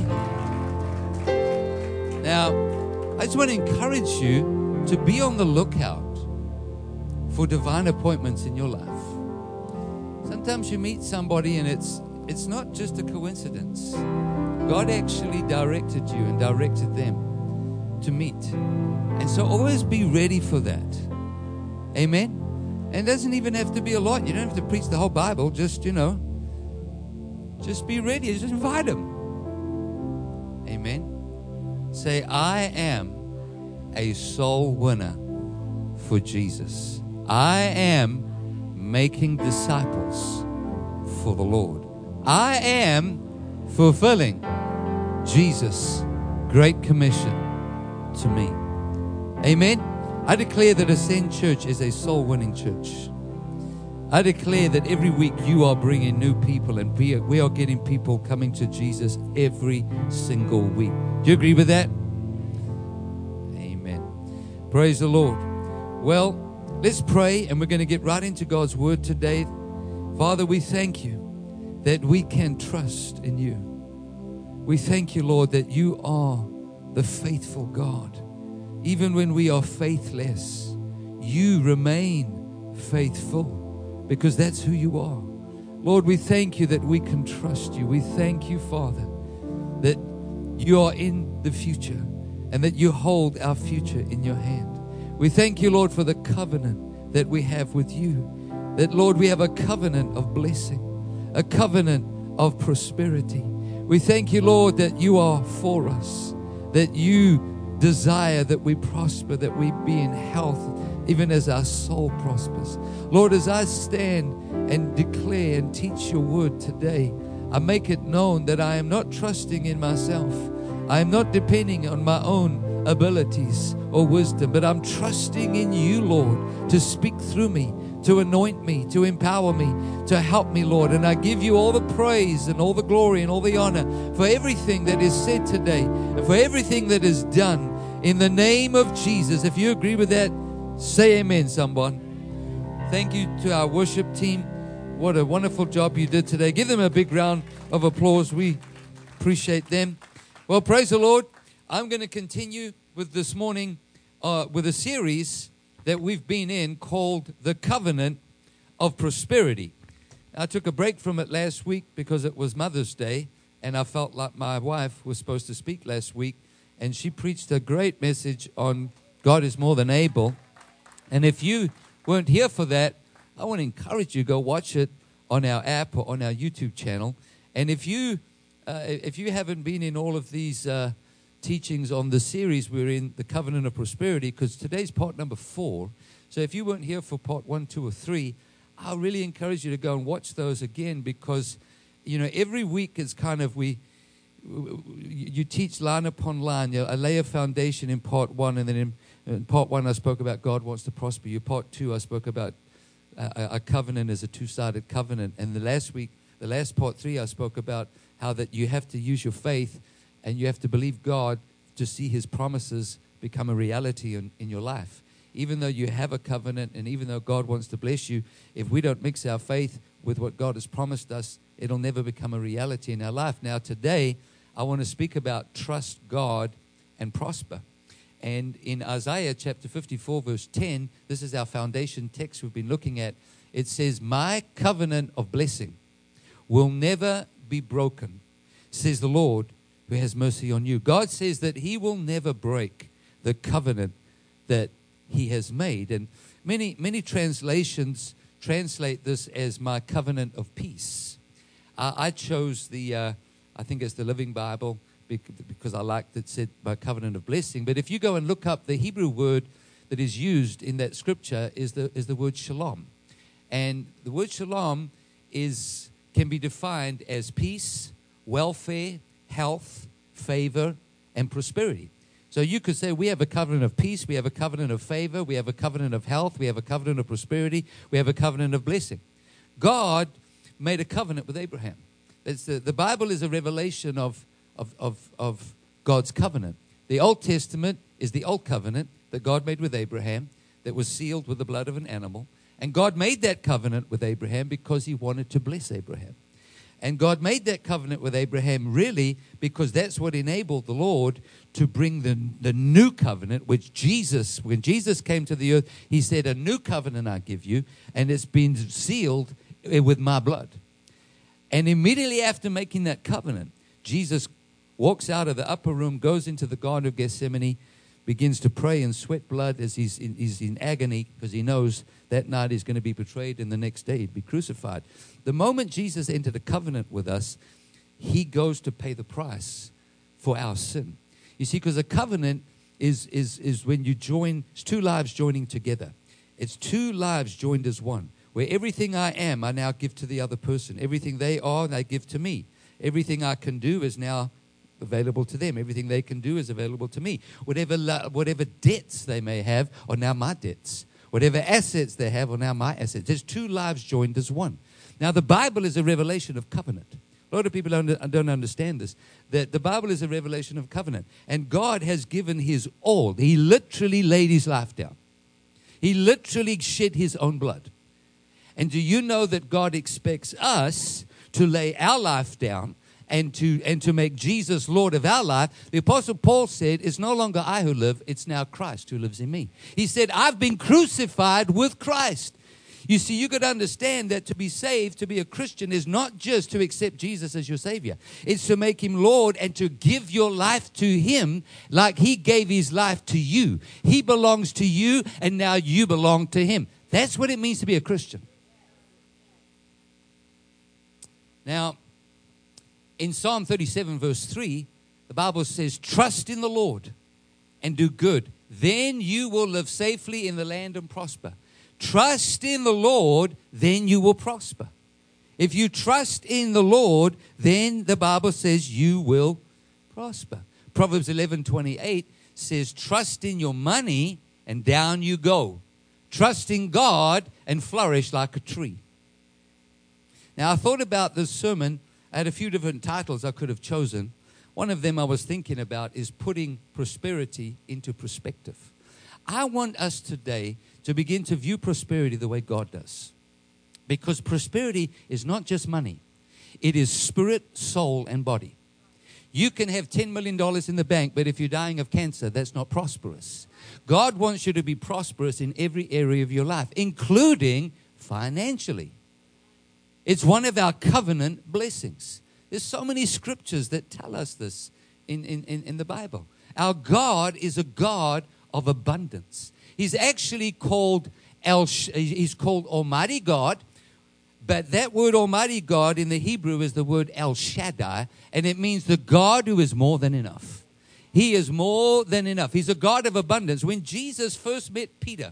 Now, I just want to encourage you to be on the lookout for divine appointments in your life. Sometimes you meet somebody and it's it's not just a coincidence. God actually directed you and directed them to meet. And so always be ready for that. Amen? And it doesn't even have to be a lot. You don't have to preach the whole Bible. Just, you know, just be ready. Just invite them. Amen? Say, I am a soul winner for Jesus. I am making disciples for the Lord. I am fulfilling Jesus' great commission to me. Amen. I declare that Ascend Church is a soul-winning church. I declare that every week you are bringing new people, and we are, we are getting people coming to Jesus every single week. Do you agree with that? Praise the Lord. Well, let's pray, and we're going to get right into God's word today. Father, we thank you that we can trust in you. We thank you, Lord, that you are the faithful God. Even when we are faithless, you remain faithful, because that's who you are. Lord, we thank you that we can trust you. We thank you, Father, that you are in the future, and that you hold our future in your hand. We thank you, Lord, for the covenant that we have with you. That, Lord, we have a covenant of blessing, a covenant of prosperity. We thank you, Lord, that you are for us, that you desire that we prosper, that we be in health, even as our soul prospers. Lord, as I stand and declare and teach your word today, I make it known that I am not trusting in myself. I am not depending on my own abilities or wisdom, but I'm trusting in you, Lord, to speak through me, to anoint me, to empower me, to help me, Lord. And I give you all the praise and all the glory and all the honor for everything that is said today and for everything that is done in the name of Jesus. If you agree with that, say amen, someone. Thank you to our worship team. What a wonderful job you did today. Give them a big round of applause. We appreciate them. Well, praise the Lord. I'm going to continue with this morning uh, with a series that we've been in called The Covenant of Prosperity. I took a break from it last week because it was Mother's Day, and I felt like my wife was supposed to speak last week, and she preached a great message on God is more than able. And if you weren't here for that, I want to encourage you to go watch it on our app or on our YouTube channel. And if you uh, if you haven't been in all of these uh, teachings on the series we're in, The Covenant of Prosperity, because today's part number four. So if you weren't here for part one, two, or three, I'll really encourage you to go and watch those again, because, you know, every week is kind of, we, you teach line upon line. You know, I lay a foundation in part one, and then in, in part one I spoke about God wants to prosper you. Part two I spoke about a, a covenant as a two-sided covenant. And the last week, the last part three, I spoke about how that you have to use your faith and you have to believe God to see his promises become a reality in, in your life. Even though you have a covenant and even though God wants to bless you, if we don't mix our faith with what God has promised us, it'll never become a reality in our life. Now, today, I want to speak about trust God and prosper. And in Isaiah chapter fifty-four, verse ten, this is our foundation text we've been looking at. It says, "My covenant of blessing will never be broken, says the Lord, who has mercy on you." God says that he will never break the covenant that he has made. And many, many translations translate this as my covenant of peace. Uh, I chose the, uh, I think it's the Living Bible, because I liked it said my covenant of blessing. But if you go and look up the Hebrew word that is used in that scripture is the is the word shalom. And the word shalom is can be defined as peace, welfare, health, favor, and prosperity. So you could say we have a covenant of peace, we have a covenant of favor, we have a covenant of health, we have a covenant of prosperity, we have a covenant of blessing. God made a covenant with Abraham. It's the, the Bible is a revelation of, of, of, of God's covenant. The Old Testament is the Old Covenant that God made with Abraham that was sealed with the blood of an animal. And God made that covenant with Abraham because he wanted to bless Abraham. And God made that covenant with Abraham really because that's what enabled the Lord to bring the, the new covenant, which Jesus, when Jesus came to the earth, he said, a new covenant I give you, and it's been sealed with my blood. And immediately after making that covenant, Jesus walks out of the upper room, goes into the Garden of Gethsemane, begins to pray and sweat blood as he's in, he's in agony because he knows that night he's going to be betrayed and the next day he'd be crucified. The moment Jesus entered a covenant with us, he goes to pay the price for our sin. You see, because a covenant is, is, is when you join, it's two lives joining together. It's two lives joined as one, where everything I am, I now give to the other person. Everything they are, they give to me. Everything I can do is now available to them. Everything they can do is available to me. Whatever whatever debts they may have are now my debts. Whatever assets they have are now my assets. There's two lives joined as one. Now, the Bible is a revelation of covenant. A lot of people don't, don't understand this, that the Bible is a revelation of covenant. And God has given his all. He literally laid his life down. He literally shed his own blood. And do you know that God expects us to lay our life down and to and to make Jesus Lord of our life? The Apostle Paul said, it's no longer I who live, it's now Christ who lives in me. He said, I've been crucified with Christ. You see, you got to understand that to be saved, to be a Christian, is not just to accept Jesus as your Savior. It's to make him Lord and to give your life to him like he gave his life to you. He belongs to you, and now you belong to him. That's what it means to be a Christian. Now, in Psalm thirty-seven, verse three, the Bible says, trust in the Lord and do good. Then you will live safely in the land and prosper. Trust in the Lord, then you will prosper. If you trust in the Lord, then the Bible says you will prosper. Proverbs eleven twenty-eight says, trust in your money and down you go. Trust in God and flourish like a tree. Now, I thought about this sermon. I had a few different titles I could have chosen. One of them I was thinking about is putting prosperity into perspective. I want us today to begin to view prosperity the way God does. Because prosperity is not just money. It is spirit, soul, and body. You can have ten million dollars in the bank, but if you're dying of cancer, that's not prosperous. God wants you to be prosperous in every area of your life, including financially. It's one of our covenant blessings. There's so many scriptures that tell us this in, in, in, in the Bible. Our God is a God of abundance. He's actually called El, he's called Almighty God, but that word Almighty God in the Hebrew is the word El Shaddai, and it means the God who is more than enough. He is more than enough. He's a God of abundance. When Jesus first met Peter,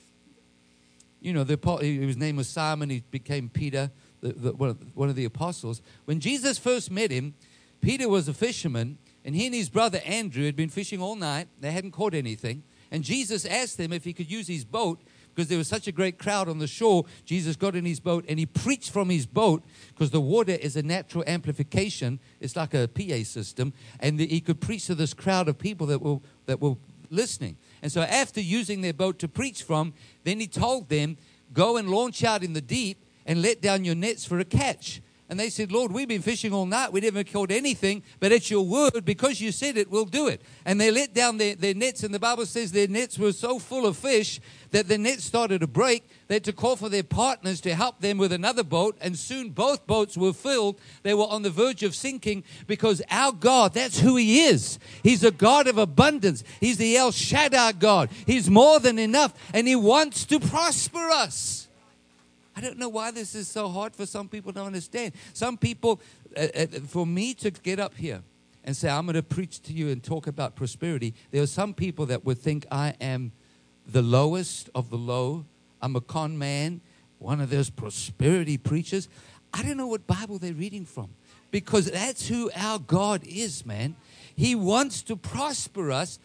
you know, the, his name was Simon, he became Peter. The, the, one, of, one of the apostles. When Jesus first met him, Peter was a fisherman, and he and his brother Andrew had been fishing all night. They hadn't caught anything. And Jesus asked them if he could use his boat because there was such a great crowd on the shore. Jesus got in his boat, and he preached from his boat because the water is a natural amplification. It's like a P A system. And the, he could preach to this crowd of people that were, that were listening. And so after using their boat to preach from, then he told them, go and launch out in the deep and let down your nets for a catch. And they said, Lord, we've been fishing all night. We never caught anything, but it's your word. Because you said it, we'll do it. And they let down their, their nets, and the Bible says their nets were so full of fish that the nets started to break. They had to call for their partners to help them with another boat, and soon both boats were filled. They were on the verge of sinking, because our God, that's who He is. He's a God of abundance. He's the El Shaddai God. He's more than enough, and He wants to prosper us. I don't know why this is so hard for some people to understand. Some people, uh, uh, for me to get up here and say, I'm going to preach to you and talk about prosperity, there are some people that would think I am the lowest of the low. I'm a con man, one of those prosperity preachers. I don't know what Bible they're reading from, because that's who our God is, man. He wants to prosper us,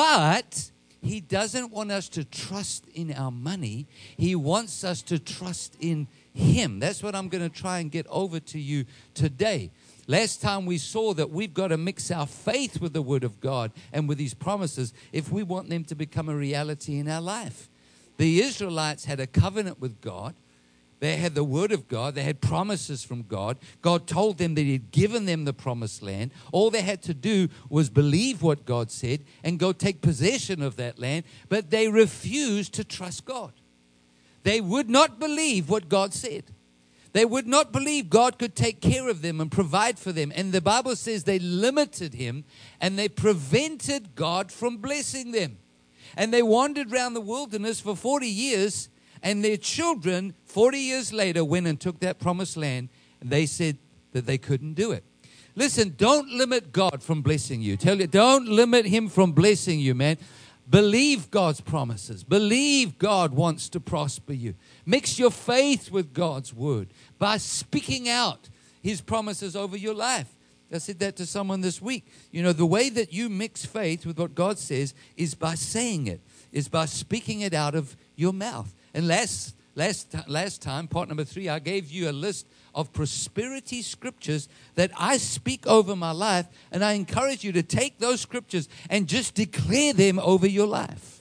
but He doesn't want us to trust in our money. He wants us to trust in Him. That's what I'm going to try and get over to you today. Last time we saw that we've got to mix our faith with the Word of God and with His promises if we want them to become a reality in our life. The Israelites had a covenant with God. They had the Word of God. They had promises from God. God told them that He had given them the promised land. All they had to do was believe what God said and go take possession of that land. But they refused to trust God. They would not believe what God said. They would not believe God could take care of them and provide for them. And the Bible says they limited Him, and they prevented God from blessing them. And they wandered around the wilderness for forty years. And their children, forty years later, went and took that promised land. And they said that they couldn't do it. Listen, don't limit God from blessing you. Tell you, don't limit Him from blessing you, man. Believe God's promises. Believe God wants to prosper you. Mix your faith with God's word by speaking out His promises over your life. I said that to someone this week. You know, the way that you mix faith with what God says is by saying it, is by speaking it out of your mouth. And last last last time, part number three, I gave you a list of prosperity scriptures that I speak over my life, and I encourage you to take those scriptures and just declare them over your life.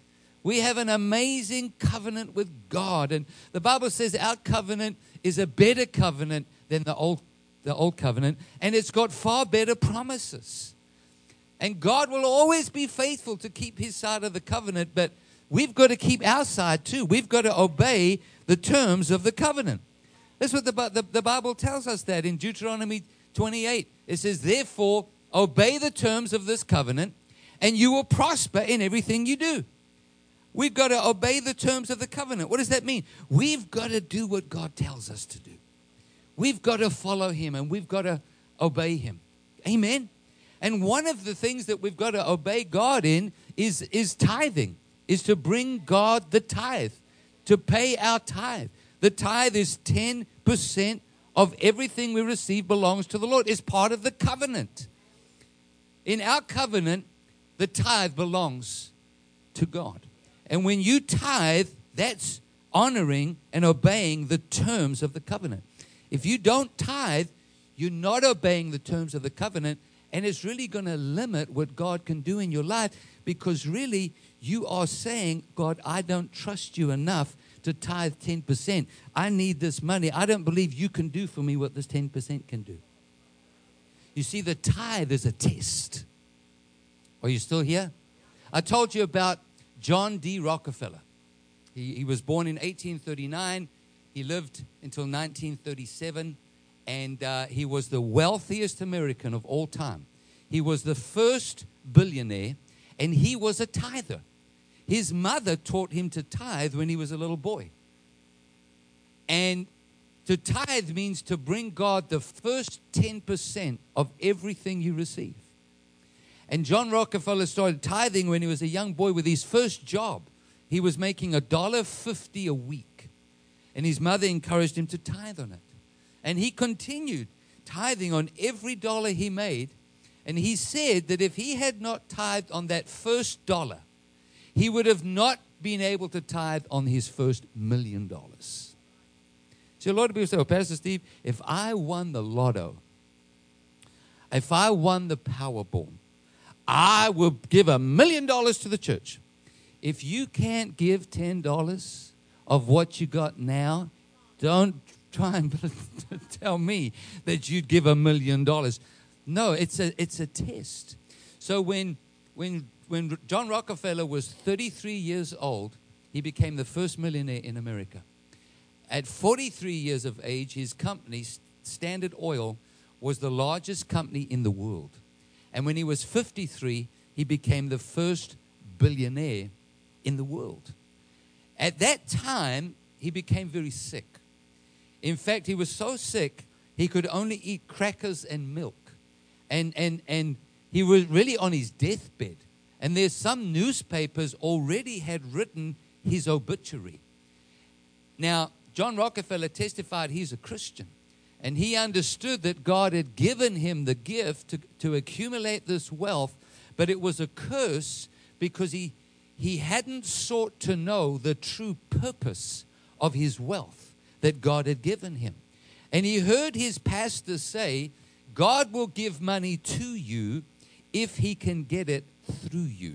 We have an amazing covenant with God, and the Bible says our covenant is a better covenant than the old the old covenant, and it's got far better promises. And God will always be faithful to keep His side of the covenant, but we've got to keep our side too. We've got to obey the terms of the covenant. That's what the, the, the Bible tells us that in Deuteronomy twenty-eight. It says, therefore, obey the terms of this covenant, and you will prosper in everything you do. We've got to obey the terms of the covenant. What does that mean? We've got to do what God tells us to do. We've got to follow Him, and we've got to obey Him. Amen? And one of the things that we've got to obey God in is, is tithing. Is to bring God the tithe, to pay our tithe. The tithe is ten percent of everything we receive belongs to the Lord. It's part of the covenant. In our covenant, the tithe belongs to God. And when you tithe, that's honoring and obeying the terms of the covenant. If you don't tithe, you're not obeying the terms of the covenant, and it's really going to limit what God can do in your life, because really you are saying, God, I don't trust you enough to tithe ten percent. I need this money. I don't believe you can do for me what this ten percent can do. You see, the tithe is a test. Are you still here? I told you about John D. Rockefeller. He, he was born in eighteen thirty-nine. He lived until nineteen thirty-seven. And uh, he was the wealthiest American of all time. He was the first billionaire, and he was a tither. His mother taught him to tithe when he was a little boy. And to tithe means to bring God the first ten percent of everything you receive. And John Rockefeller started tithing when he was a young boy with his first job. He was making one dollar fifty a week. And his mother encouraged him to tithe on it. And he continued tithing on every dollar he made. And he said that if he had not tithed on that first dollar, he would have not been able to tithe on his first million dollars. So a lot of people say, well, Pastor Steve, if I won the lotto, if I won the Powerball, I will give a million dollars to the church. If you can't give ten dollars of what you got now, don't try and tell me that you'd give a million dollars. No, it's a it's a test. So when when when John Rockefeller was thirty-three years old, he became the first millionaire in America. At forty-three years of age, his company, Standard Oil, was the largest company in the world. And when he was fifty-three, he became the first billionaire in the world. At that time, he became very sick. In fact, he was so sick, he could only eat crackers and milk. And, and, and he was really on his deathbed. And there's some newspapers already had written his obituary. Now, John Rockefeller testified he's a Christian. And he understood that God had given him the gift to, to accumulate this wealth, but it was a curse because he, he hadn't sought to know the true purpose of his wealth that God had given him. And he heard his pastor say, God will give money to you if he can get it through you.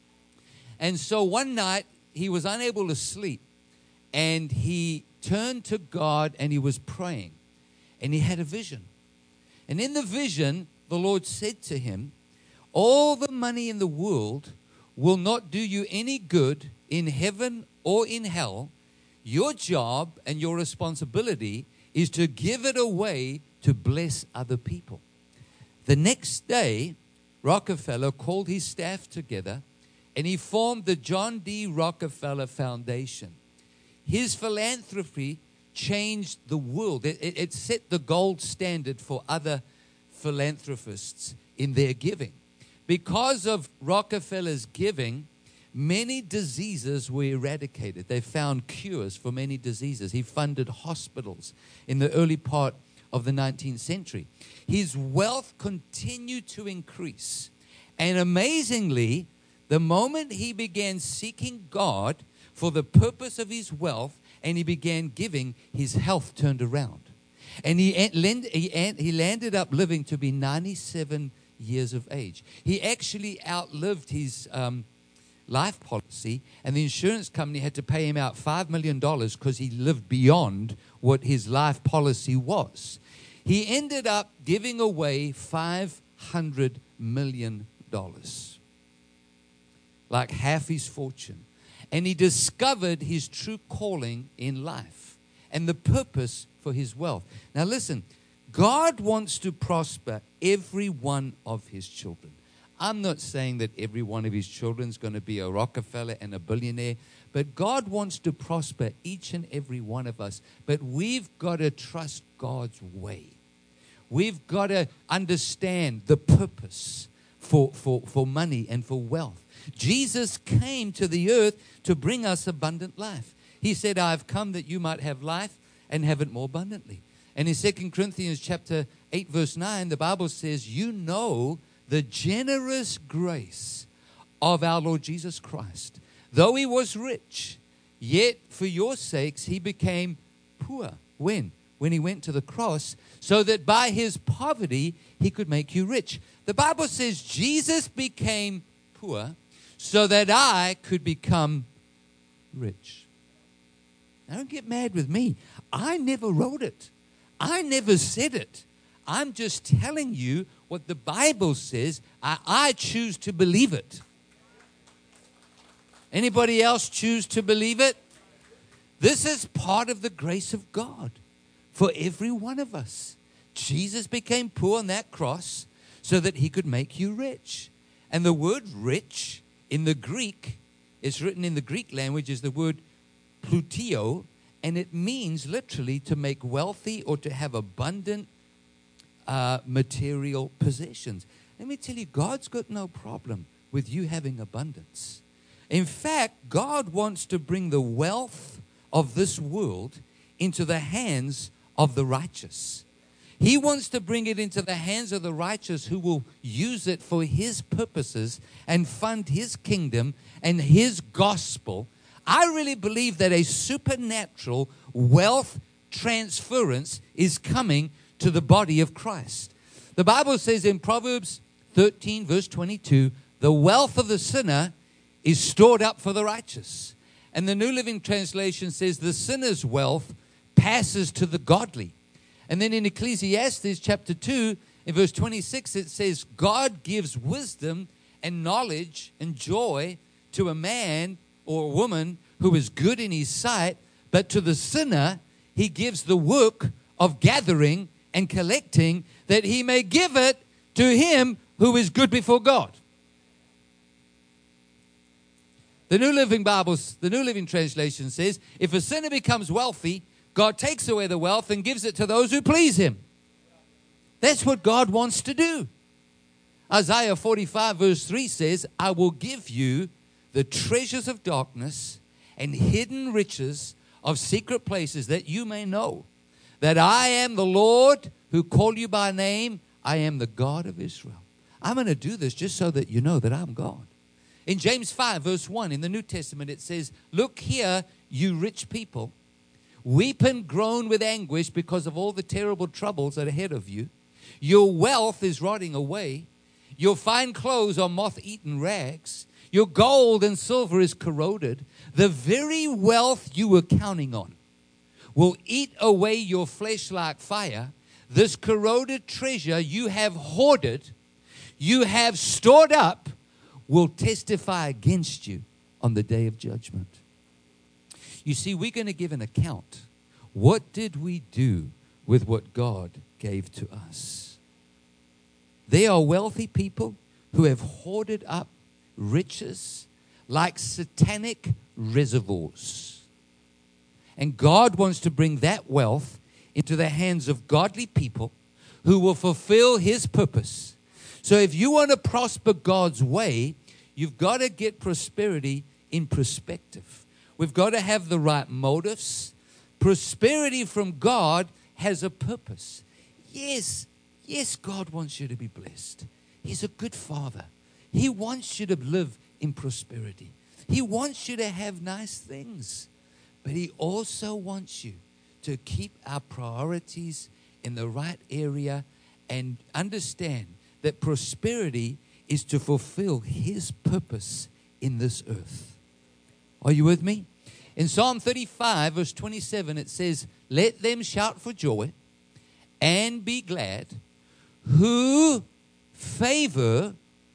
And so one night, he was unable to sleep, and he turned to God and he was praying. And he had a vision. And in the vision, the Lord said to him, all the money in the world will not do you any good in heaven or in hell. Your job and your responsibility is to give it away to bless other people. The next day, Rockefeller called his staff together and he formed the John D. Rockefeller Foundation. His philanthropy changed the world. It, it, it set the gold standard for other philanthropists in their giving. Because of Rockefeller's giving, many diseases were eradicated. They found cures for many diseases. He funded hospitals in the early part of the nineteenth century. His wealth continued to increase. And amazingly, the moment he began seeking God for the purpose of his wealth, and he began giving, his health turned around. And he, he, he landed up living to be ninety-seven years of age. He actually outlived his um, life policy, and the insurance company had to pay him out five million dollars because he lived beyond what his life policy was. He ended up giving away five hundred million dollars, like half his fortune. And he discovered his true calling in life and the purpose for his wealth. Now listen, God wants to prosper every one of his children. I'm not saying that every one of his children is going to be a Rockefeller and a billionaire, but God wants to prosper each and every one of us. But we've got to trust God's way. We've got to understand the purpose for, for, for money and for wealth. Jesus came to the earth to bring us abundant life. He said, I've come that you might have life and have it more abundantly. And in Second Corinthians chapter eight, verse nine, the Bible says, you know the generous grace of our Lord Jesus Christ. Though he was rich, yet for your sakes he became poor. When? When he went to the cross, so that by his poverty he could make you rich. The Bible says Jesus became poor so that I could become rich. Now, don't get mad with me. I never wrote it. I never said it. I'm just telling you what the Bible says. I, I choose to believe it. Anybody else choose to believe it? This is part of the grace of God for every one of us. Jesus became poor on that cross so that he could make you rich. And the word rich in the Greek, it's written in the Greek language, is the word plutio, and it means literally to make wealthy or to have abundant uh, material possessions. Let me tell you, God's got no problem with you having abundance. In fact, God wants to bring the wealth of this world into the hands of the righteous. He wants to bring it into the hands of the righteous who will use it for his purposes and fund his kingdom and his gospel. I really believe that a supernatural wealth transference is coming to the body of Christ. The Bible says in Proverbs thirteen, verse twenty-two, the wealth of the sinner is stored up for the righteous. And the New Living Translation says the sinner's wealth passes to the godly. And then in Ecclesiastes chapter two, in verse twenty-six, it says, God gives wisdom and knowledge and joy to a man or a woman who is good in his sight, but to the sinner he gives the work of gathering and collecting, that he may give it to him who is good before God. The New Living Bible, the New Living Translation says, if a sinner becomes wealthy, God takes away the wealth and gives it to those who please him. That's what God wants to do. Isaiah forty-five verse three says, I will give you the treasures of darkness and hidden riches of secret places, that you may know that I am the Lord who called you by name. I am the God of Israel. I'm going to do this just so that you know that I'm God. In James five verse one in the New Testament, it says, look here, you rich people, weep and groan with anguish because of all the terrible troubles that are ahead of you. Your wealth is rotting away. Your fine clothes are moth-eaten rags. Your gold and silver is corroded. The very wealth you were counting on will eat away your flesh like fire. This corroded treasure you have hoarded, you have stored up, will testify against you on the day of judgment. You see, we're going to give an account. What did we do with what God gave to us? There are wealthy people who have hoarded up riches like satanic reservoirs. And God wants to bring that wealth into the hands of godly people who will fulfill his purpose. So if you want to prosper God's way, you've got to get prosperity in perspective. We've got to have the right motives. Prosperity from God has a purpose. Yes, yes, God wants you to be blessed. He's a good father. He wants you to live in prosperity. He wants you to have nice things. But he also wants you to keep our priorities in the right area and understand that prosperity is to fulfill his purpose in this earth. Are you with me? In Psalm thirty-five, verse twenty-seven, it says, let them shout for joy and be glad who favor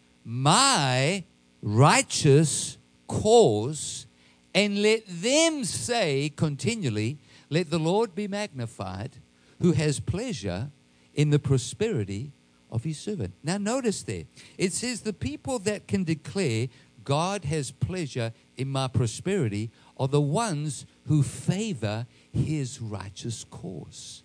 my righteous cause, and let them say continually, let the Lord be magnified, who has pleasure in the prosperity of his servant. Now notice there, it says the people that can declare God has pleasure in my prosperity are the ones who favor his righteous cause.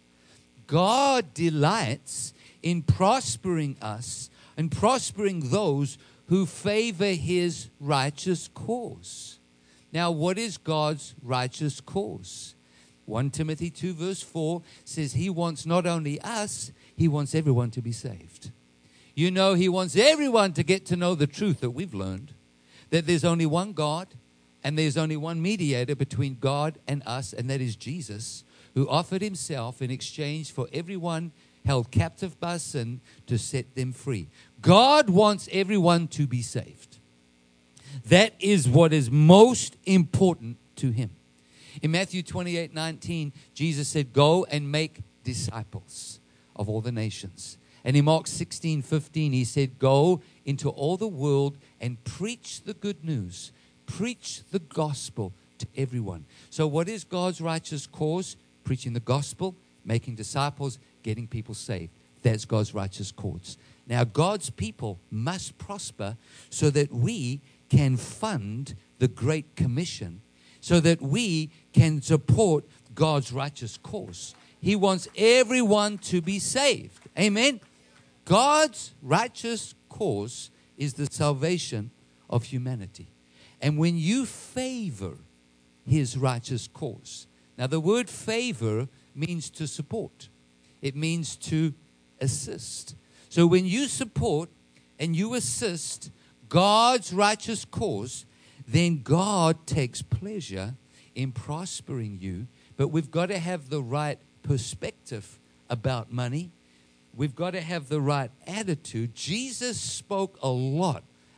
God delights in prospering us and prospering those who favor his righteous cause. Now, what is God's righteous cause? First Timothy two verse four says he wants not only us, he wants everyone to be saved. You know, he wants everyone to get to know the truth that we've learned, that there's only one God and there's only one mediator between God and us, and that is Jesus, who offered himself in exchange for everyone held captive by sin to set them free. God wants everyone to be saved. That is what is most important to him. In Matthew twenty-eight nineteen, Jesus said, go and make disciples of all the nations. And in Mark sixteen fifteen, he said, go into all the world and preach the good news. Preach the gospel to everyone. So what is God's righteous cause? Preaching the gospel, making disciples, getting people saved. That's God's righteous cause. Now, God's people must prosper so that we can fund the Great Commission, so that we can support God's righteous cause. He wants everyone to be saved. Amen? God's righteous cause is the salvation of humanity. And when you favor his righteous cause, now the word favor means to support. It means to assist. So when you support and you assist God's righteous cause, then God takes pleasure in prospering you. But we've got to have the right perspective about money. We've got to have the right attitude. Jesus spoke a lot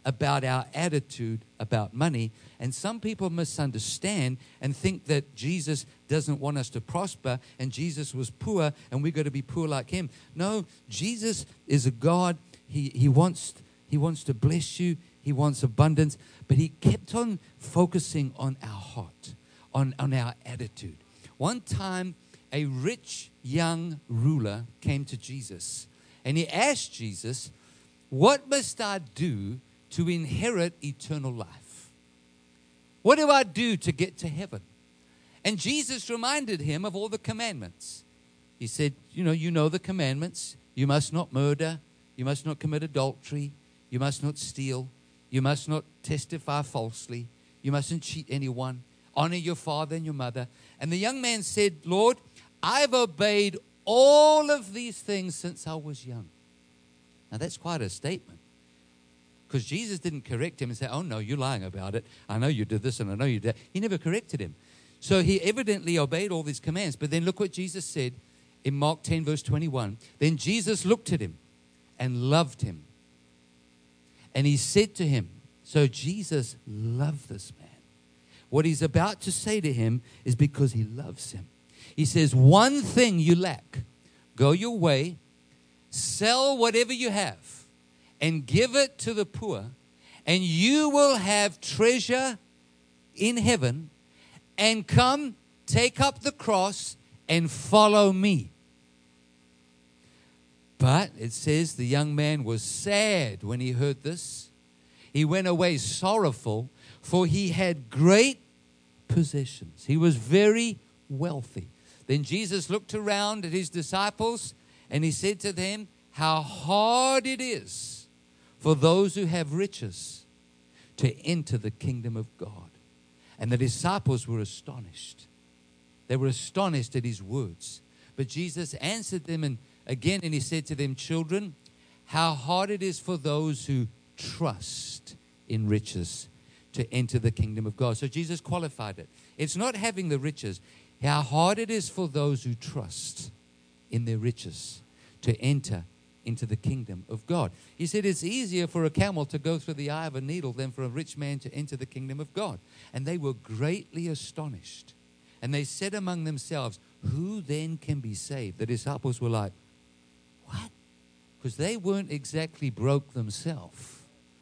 about our attitude about money. And some people misunderstand and think that Jesus doesn't want us to prosper and Jesus was poor and we've got to be poor like him. No, Jesus is a God. He, he, wants, he wants to bless you. He wants abundance. But he kept on focusing on our heart, on, on our attitude. One time, a rich young ruler came to Jesus and he asked Jesus, "What must I do to inherit eternal life? What do I do to get to heaven?" And Jesus reminded him of all the commandments. He said, you know, you know the commandments. You must not murder. You must not commit adultery. You must not steal. You must not testify falsely. You mustn't cheat anyone. Honor your father and your mother. And the young man said, "Lord, I've obeyed all of these things since I was young." Now that's quite a statement. Because Jesus didn't correct him and say, "Oh, no, you're lying about it. I know you did this and I know you did that." He never corrected him. So he evidently obeyed all these commands. But then look what Jesus said in Mark ten, verse twenty-one. Then Jesus looked at him and loved him. And he said to him, so Jesus loved this man. What he's about to say to him is because he loves him. He says, one thing you lack. Go your way, sell whatever you have, and give it to the poor, and you will have treasure in heaven, and come, take up the cross, and follow me. But it says the young man was sad when he heard this. He went away sorrowful, for he had great possessions. He was very wealthy. Then Jesus looked around at his disciples, and he said to them, how hard it is for those who have riches to enter the kingdom of God. And the disciples were astonished. They were astonished at his words. But Jesus answered them and again, and he said to them, children, how hard it is for those who trust in riches to enter the kingdom of God. So Jesus qualified it. It's not having the riches. How hard it is for those who trust in their riches to enter into the kingdom of God. He said it's easier for a camel to go through the eye of a needle than for a rich man to enter the kingdom of God. And they were greatly astonished. And they said among themselves, who then can be saved? The disciples were like, what? Because they weren't exactly broke themselves.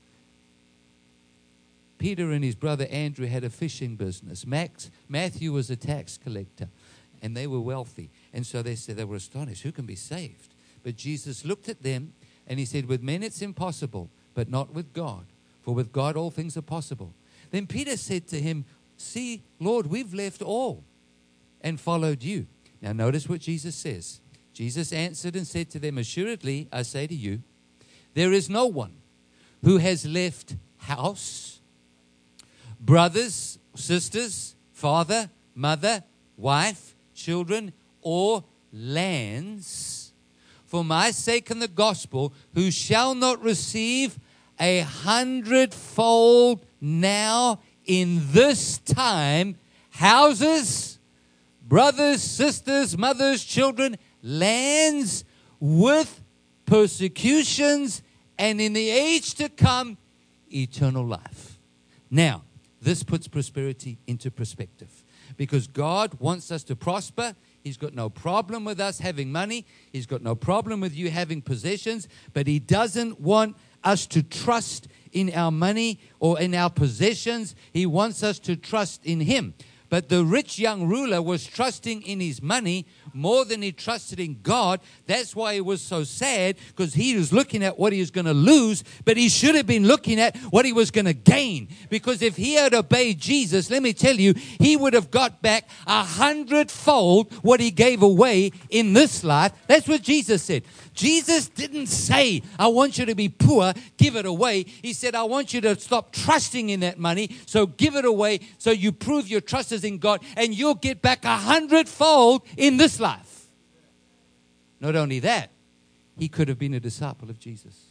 Peter and his brother Andrew had a fishing business. Max, Matthew was a tax collector, and they were wealthy. And so they said they were astonished. Who can be saved? But Jesus looked at them, and he said, with men it's impossible, but not with God. For with God all things are possible. Then Peter said to him, see, Lord, we've left all and followed you. Now notice what Jesus says. Jesus answered and said to them, assuredly, I say to you, there is no one who has left house, brothers, sisters, father, mother, wife, children, or lands, for my sake and the gospel, who shall not receive a hundredfold now in this time, houses, brothers, sisters, mothers, children, lands, with persecutions, and in the age to come, eternal life. Now, this puts prosperity into perspective, because God wants us to prosper. He's got no problem with us having money. He's got no problem with you having possessions, but he doesn't want us to trust in our money or in our possessions. He wants us to trust in him. But the rich young ruler was trusting in his money more than he trusted in God. That's why he was so sad, because he was looking at what he was going to lose, but he should have been looking at what he was going to gain. Because if he had obeyed Jesus, let me tell you, he would have got back a hundredfold what he gave away in this life. That's what Jesus said. Jesus didn't say, I want you to be poor, give it away. He said, I want you to stop trusting in that money, so give it away, so you prove your trust is in God, and you'll get back a hundredfold in this life. Not only that, he could have been a disciple of Jesus.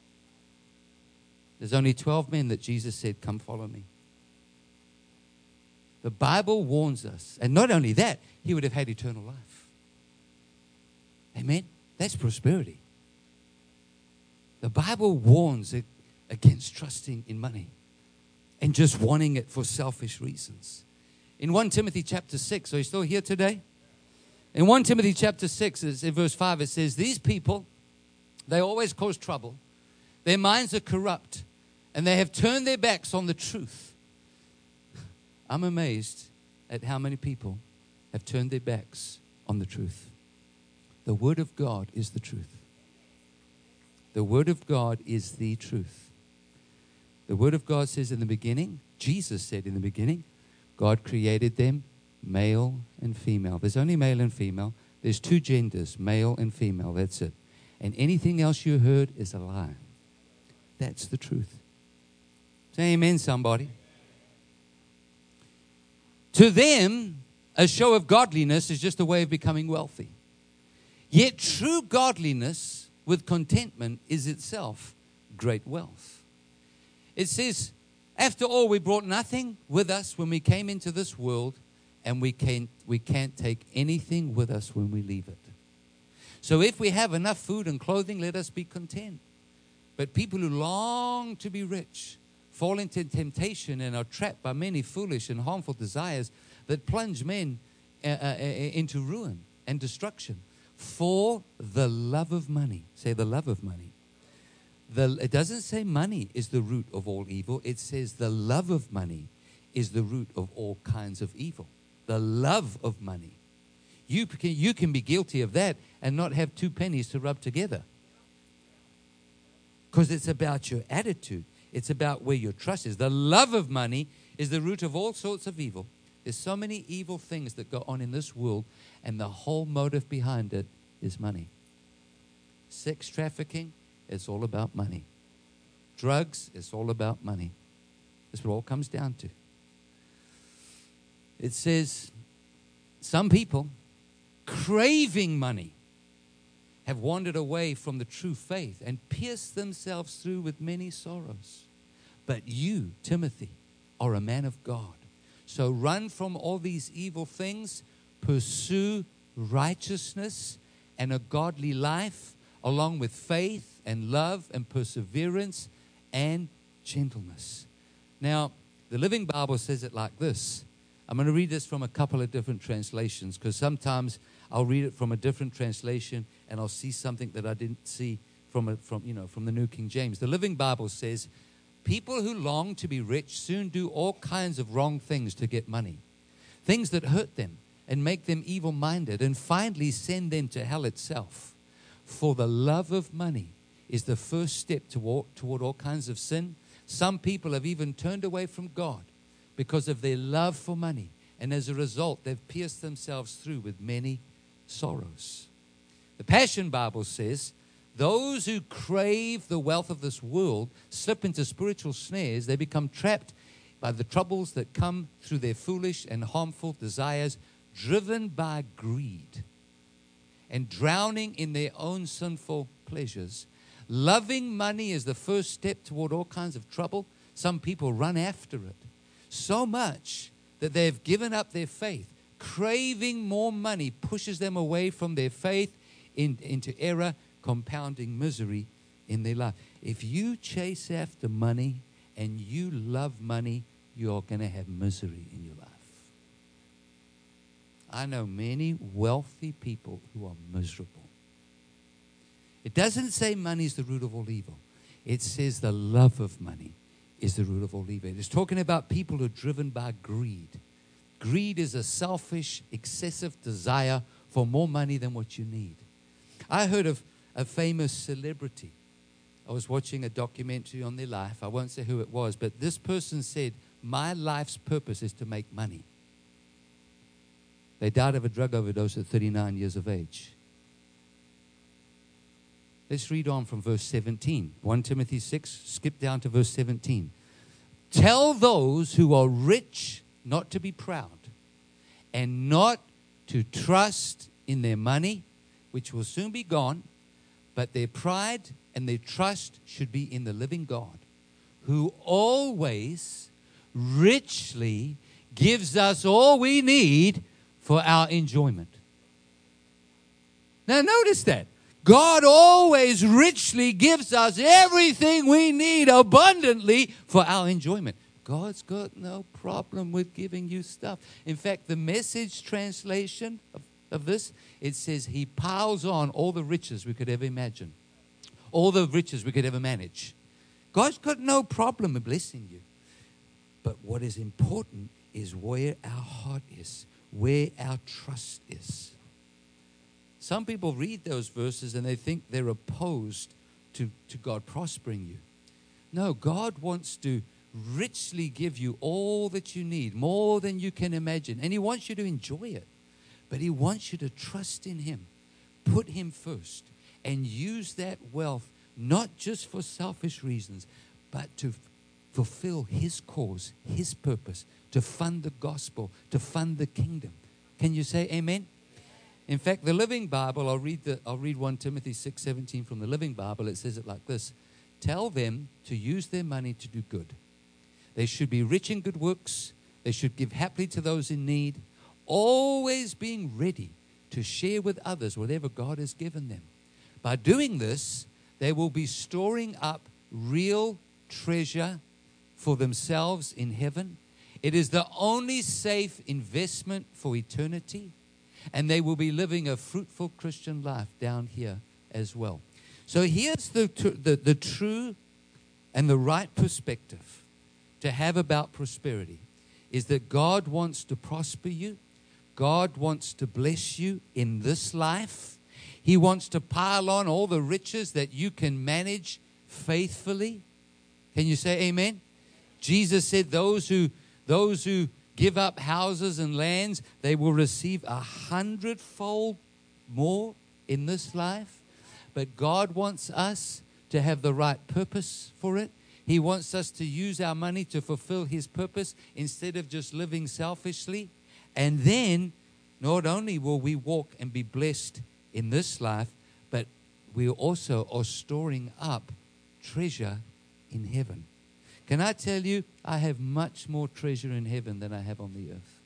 There's only twelve men that Jesus said, come follow me. The Bible warns us, and not only that, he would have had eternal life. Amen? That's prosperity. The Bible warns that against trusting in money and just wanting it for selfish reasons. In First Timothy chapter six, are you still here today? In First Timothy chapter six, in verse five, it says, these people, they always cause trouble. Their minds are corrupt, and they have turned their backs on the truth. I'm amazed at how many people have turned their backs on the truth. The Word of God is the truth. The Word of God is the truth. The Word of God says in the beginning, Jesus said in the beginning, God created them male and female. There's only male and female. There's two genders, male and female. That's it. And anything else you heard is a lie. That's the truth. Say amen, somebody. To them, a show of godliness is just a way of becoming wealthy. Yet true godliness with contentment is itself great wealth. It says, after all, we brought nothing with us when we came into this world, and we can't, we can't take anything with us when we leave it. So if we have enough food and clothing, let us be content. But people who long to be rich fall into temptation and are trapped by many foolish and harmful desires that plunge men uh, uh, into ruin and destruction. For the love of money. Say the love of money. The, it doesn't say money is the root of all evil. It says the love of money is the root of all kinds of evil. The love of money. You can, you can be guilty of that and not have two pennies to rub together. Because it's about your attitude. It's about where your trust is. The love of money is the root of all sorts of evil. There's so many evil things that go on in this world, and the whole motive behind it is money. Sex trafficking, it's all about money. Drugs, it's all about money. That's what it all comes down to. It says, some people craving money have wandered away from the true faith and pierced themselves through with many sorrows. But you, Timothy, are a man of God. So run from all these evil things, pursue righteousness and a godly life, along with faith and love and perseverance and gentleness. Now, the Living Bible says it like this. I'm going to read this from a couple of different translations, because sometimes I'll read it from a different translation and I'll see something that I didn't see from a, from you know from the New King James. The Living Bible says, people who long to be rich soon do all kinds of wrong things to get money, things that hurt them and make them evil-minded and finally send them to hell itself. For the love of money is the first step toward, toward all kinds of sin. Some people have even turned away from God because of their love for money. And as a result, they've pierced themselves through with many sorrows. The Passion Bible says, those who crave the wealth of this world slip into spiritual snares. They become trapped by the troubles that come through their foolish and harmful desires, driven by greed and drowning in their own sinful pleasures. Loving money is the first step toward all kinds of trouble. Some people run after it so much that they've given up their faith. Craving more money pushes them away from their faith in, into error, compounding misery in their life. If you chase after money and you love money, you're going to have misery in your life. I know many wealthy people who are miserable. It doesn't say money is the root of all evil. It says the love of money is the root of all evil. It's talking about people who are driven by greed. Greed is a selfish, excessive desire for more money than what you need. I heard of a famous celebrity. I was watching a documentary on their life. I won't say who it was, but this person said, my life's purpose is to make money. They died of a drug overdose at thirty-nine years of age. Let's read on from verse seventeen. First Timothy six, skip down to verse seventeen. Tell those who are rich not to be proud and not to trust in their money, which will soon be gone, but their pride and their trust should be in the living God, who always richly gives us all we need for our enjoyment. Now notice that. God always richly gives us everything we need abundantly for our enjoyment. God's got no problem with giving you stuff. In fact, the Message translation of, of this, it says he piles on all the riches we could ever imagine. All the riches we could ever manage. God's got no problem with blessing you. But what is important is where our heart is, where our trust is. Some people read those verses and they think they're opposed to, to God prospering you. No, God wants to richly give you all that you need, more than you can imagine. And he wants you to enjoy it. But he wants you to trust in him. Put him first. And use that wealth not just for selfish reasons, but to fulfill his cause, his purpose, to fund the gospel, to fund the kingdom. Can you say amen? In fact, the Living Bible, I'll read the I'll read First Timothy six seventeen from the Living Bible. It says it like this. Tell them to use their money to do good. They should be rich in good works. They should give happily to those in need, always being ready to share with others whatever God has given them. By doing this, they will be storing up real treasure for themselves in heaven. It is the only safe investment for eternity, and they will be living a fruitful Christian life down here as well. So here's the, the, the true and the right perspective to have about prosperity, is that God wants to prosper you. God wants to bless you in this life. He wants to pile on all the riches that you can manage faithfully. Can you say amen? Jesus said those who those who give up houses and lands, they will receive a hundredfold more in this life. But God wants us to have the right purpose for it. He wants us to use our money to fulfill his purpose instead of just living selfishly. And then not only will we walk and be blessed in this life, but we also are storing up treasure in heaven. Can I tell you, I have much more treasure in heaven than I have on the earth.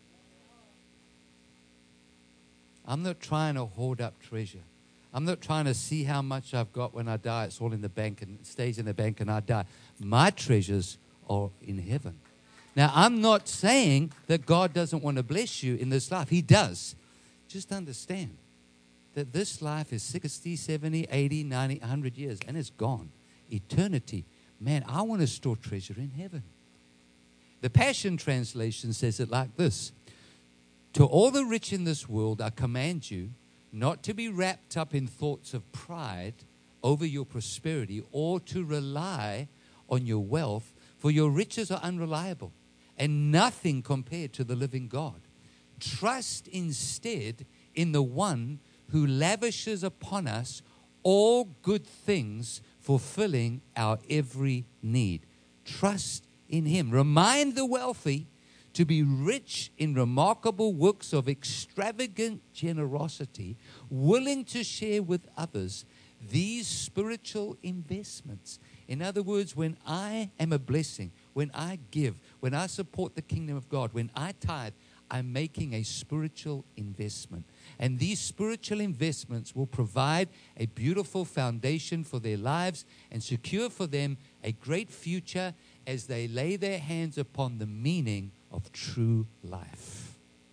I'm not trying to hoard up treasure. I'm not trying to see how much I've got when I die. It's all in the bank and it stays in the bank and I die. My treasures are in heaven. Now, I'm not saying that God doesn't want to bless you in this life. He does. Just understand that this life is sixty, seventy, eighty, ninety, one hundred years and it's gone. Eternity. Man, I want to store treasure in heaven. The Passion Translation says it like this. To all the rich in this world, I command you not to be wrapped up in thoughts of pride over your prosperity or to rely on your wealth, for your riches are unreliable and nothing compared to the living God. Trust instead in the one who lavishes upon us all good things, fulfilling our every need. Trust in him. Remind the wealthy to be rich in remarkable works of extravagant generosity, willing to share with others these spiritual investments. In other words, when I am a blessing, when I give, when I support the kingdom of God, when I tithe, I'm making a spiritual investment. And these spiritual investments will provide a beautiful foundation for their lives and secure for them a great future as they lay their hands upon the meaning of true life.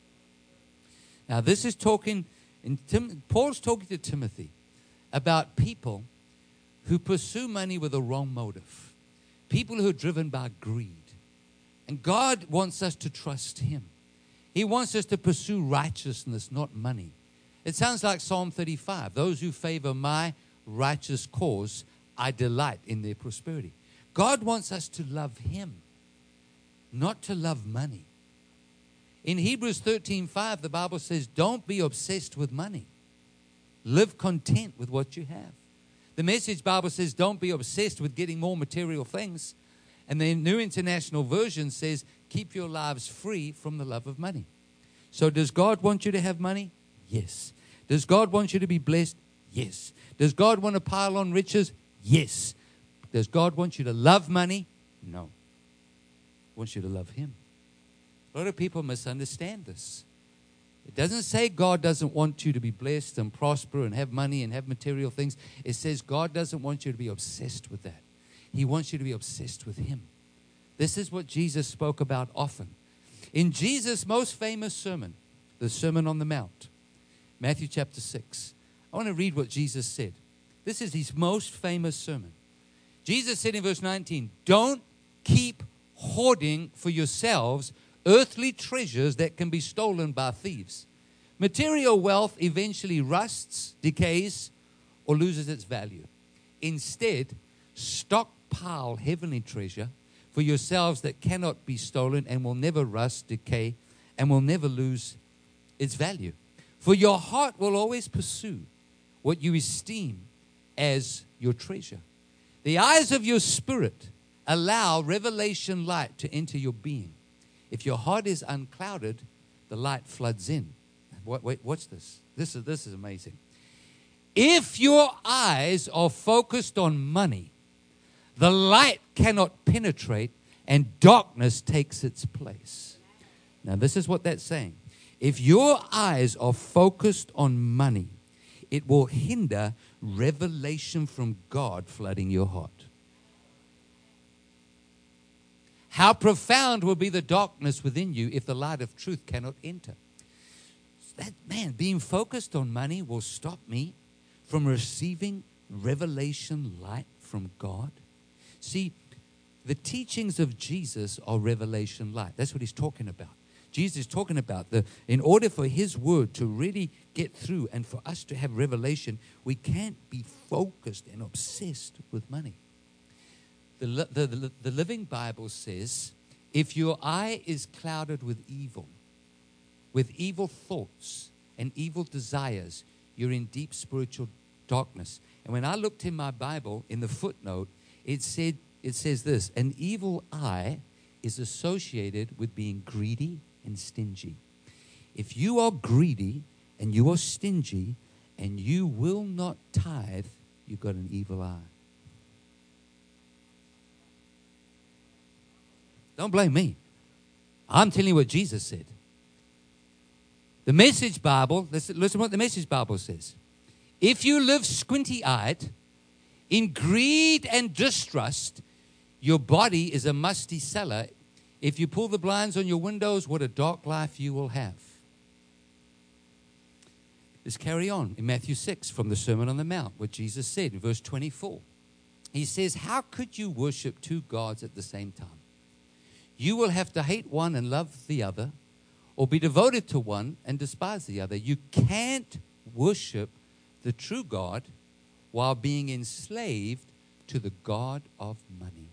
Now, this is talking, in Tim, Paul's talking to Timothy about people who pursue money with a wrong motive, people who are driven by greed. And God wants us to trust him. He wants us to pursue righteousness, not money. It sounds like Psalm thirty-five. Those who favor my righteous cause, I delight in their prosperity. God wants us to love him, not to love money. In Hebrews thirteen five, the Bible says, don't be obsessed with money. Live content with what you have. The Message Bible says, don't be obsessed with getting more material things. And the New International Version says, keep your lives free from the love of money. So does God want you to have money? Yes. Does God want you to be blessed? Yes. Does God want to pile on riches? Yes. Does God want you to love money? No. He wants you to love him. A lot of people misunderstand this. It doesn't say God doesn't want you to be blessed and prosper and have money and have material things. It says God doesn't want you to be obsessed with that. He wants you to be obsessed with Him. This is what Jesus spoke about often. In Jesus' most famous sermon, the Sermon on the Mount, Matthew chapter six, I want to read what Jesus said. This is His most famous sermon. Jesus said in verse nineteen, don't keep hoarding for yourselves earthly treasures that can be stolen by thieves. Material wealth eventually rusts, decays, or loses its value. Instead, stockpile heavenly treasure for yourselves that cannot be stolen and will never rust, decay, and will never lose its value. For your heart will always pursue what you esteem as your treasure. The eyes of your spirit allow revelation light to enter your being. If your heart is unclouded, the light floods in. Wait, wait, watch this. This is, this is amazing. If your eyes are focused on money, the light cannot penetrate and darkness takes its place. Now, this is what that's saying. If your eyes are focused on money, it will hinder revelation from God flooding your heart. How profound will be the darkness within you if the light of truth cannot enter? That, man, being focused on money will stop me from receiving revelation light from God. See, the teachings of Jesus are revelation light. That's what He's talking about. Jesus is talking about the, in order for His word to really get through and for us to have revelation, we can't be focused and obsessed with money. The, the, the, the Living Bible says, if your eye is clouded with evil, with evil thoughts and evil desires, you're in deep spiritual darkness. And when I looked in my Bible, in the footnote, it said, it says this, an evil eye is associated with being greedy and stingy. If you are greedy and you are stingy and you will not tithe, you've got an evil eye. Don't blame me. I'm telling you what Jesus said. The Message Bible, listen, listen what the Message Bible says. If you live squinty-eyed, in greed and distrust, your body is a musty cellar. If you pull the blinds on your windows, what a dark life you will have. Let's carry on in Matthew six from the Sermon on the Mount, what Jesus said in verse twenty-four. He says, how could you worship two gods at the same time? You will have to hate one and love the other, or be devoted to one and despise the other. You can't worship the true God while being enslaved to the God of money.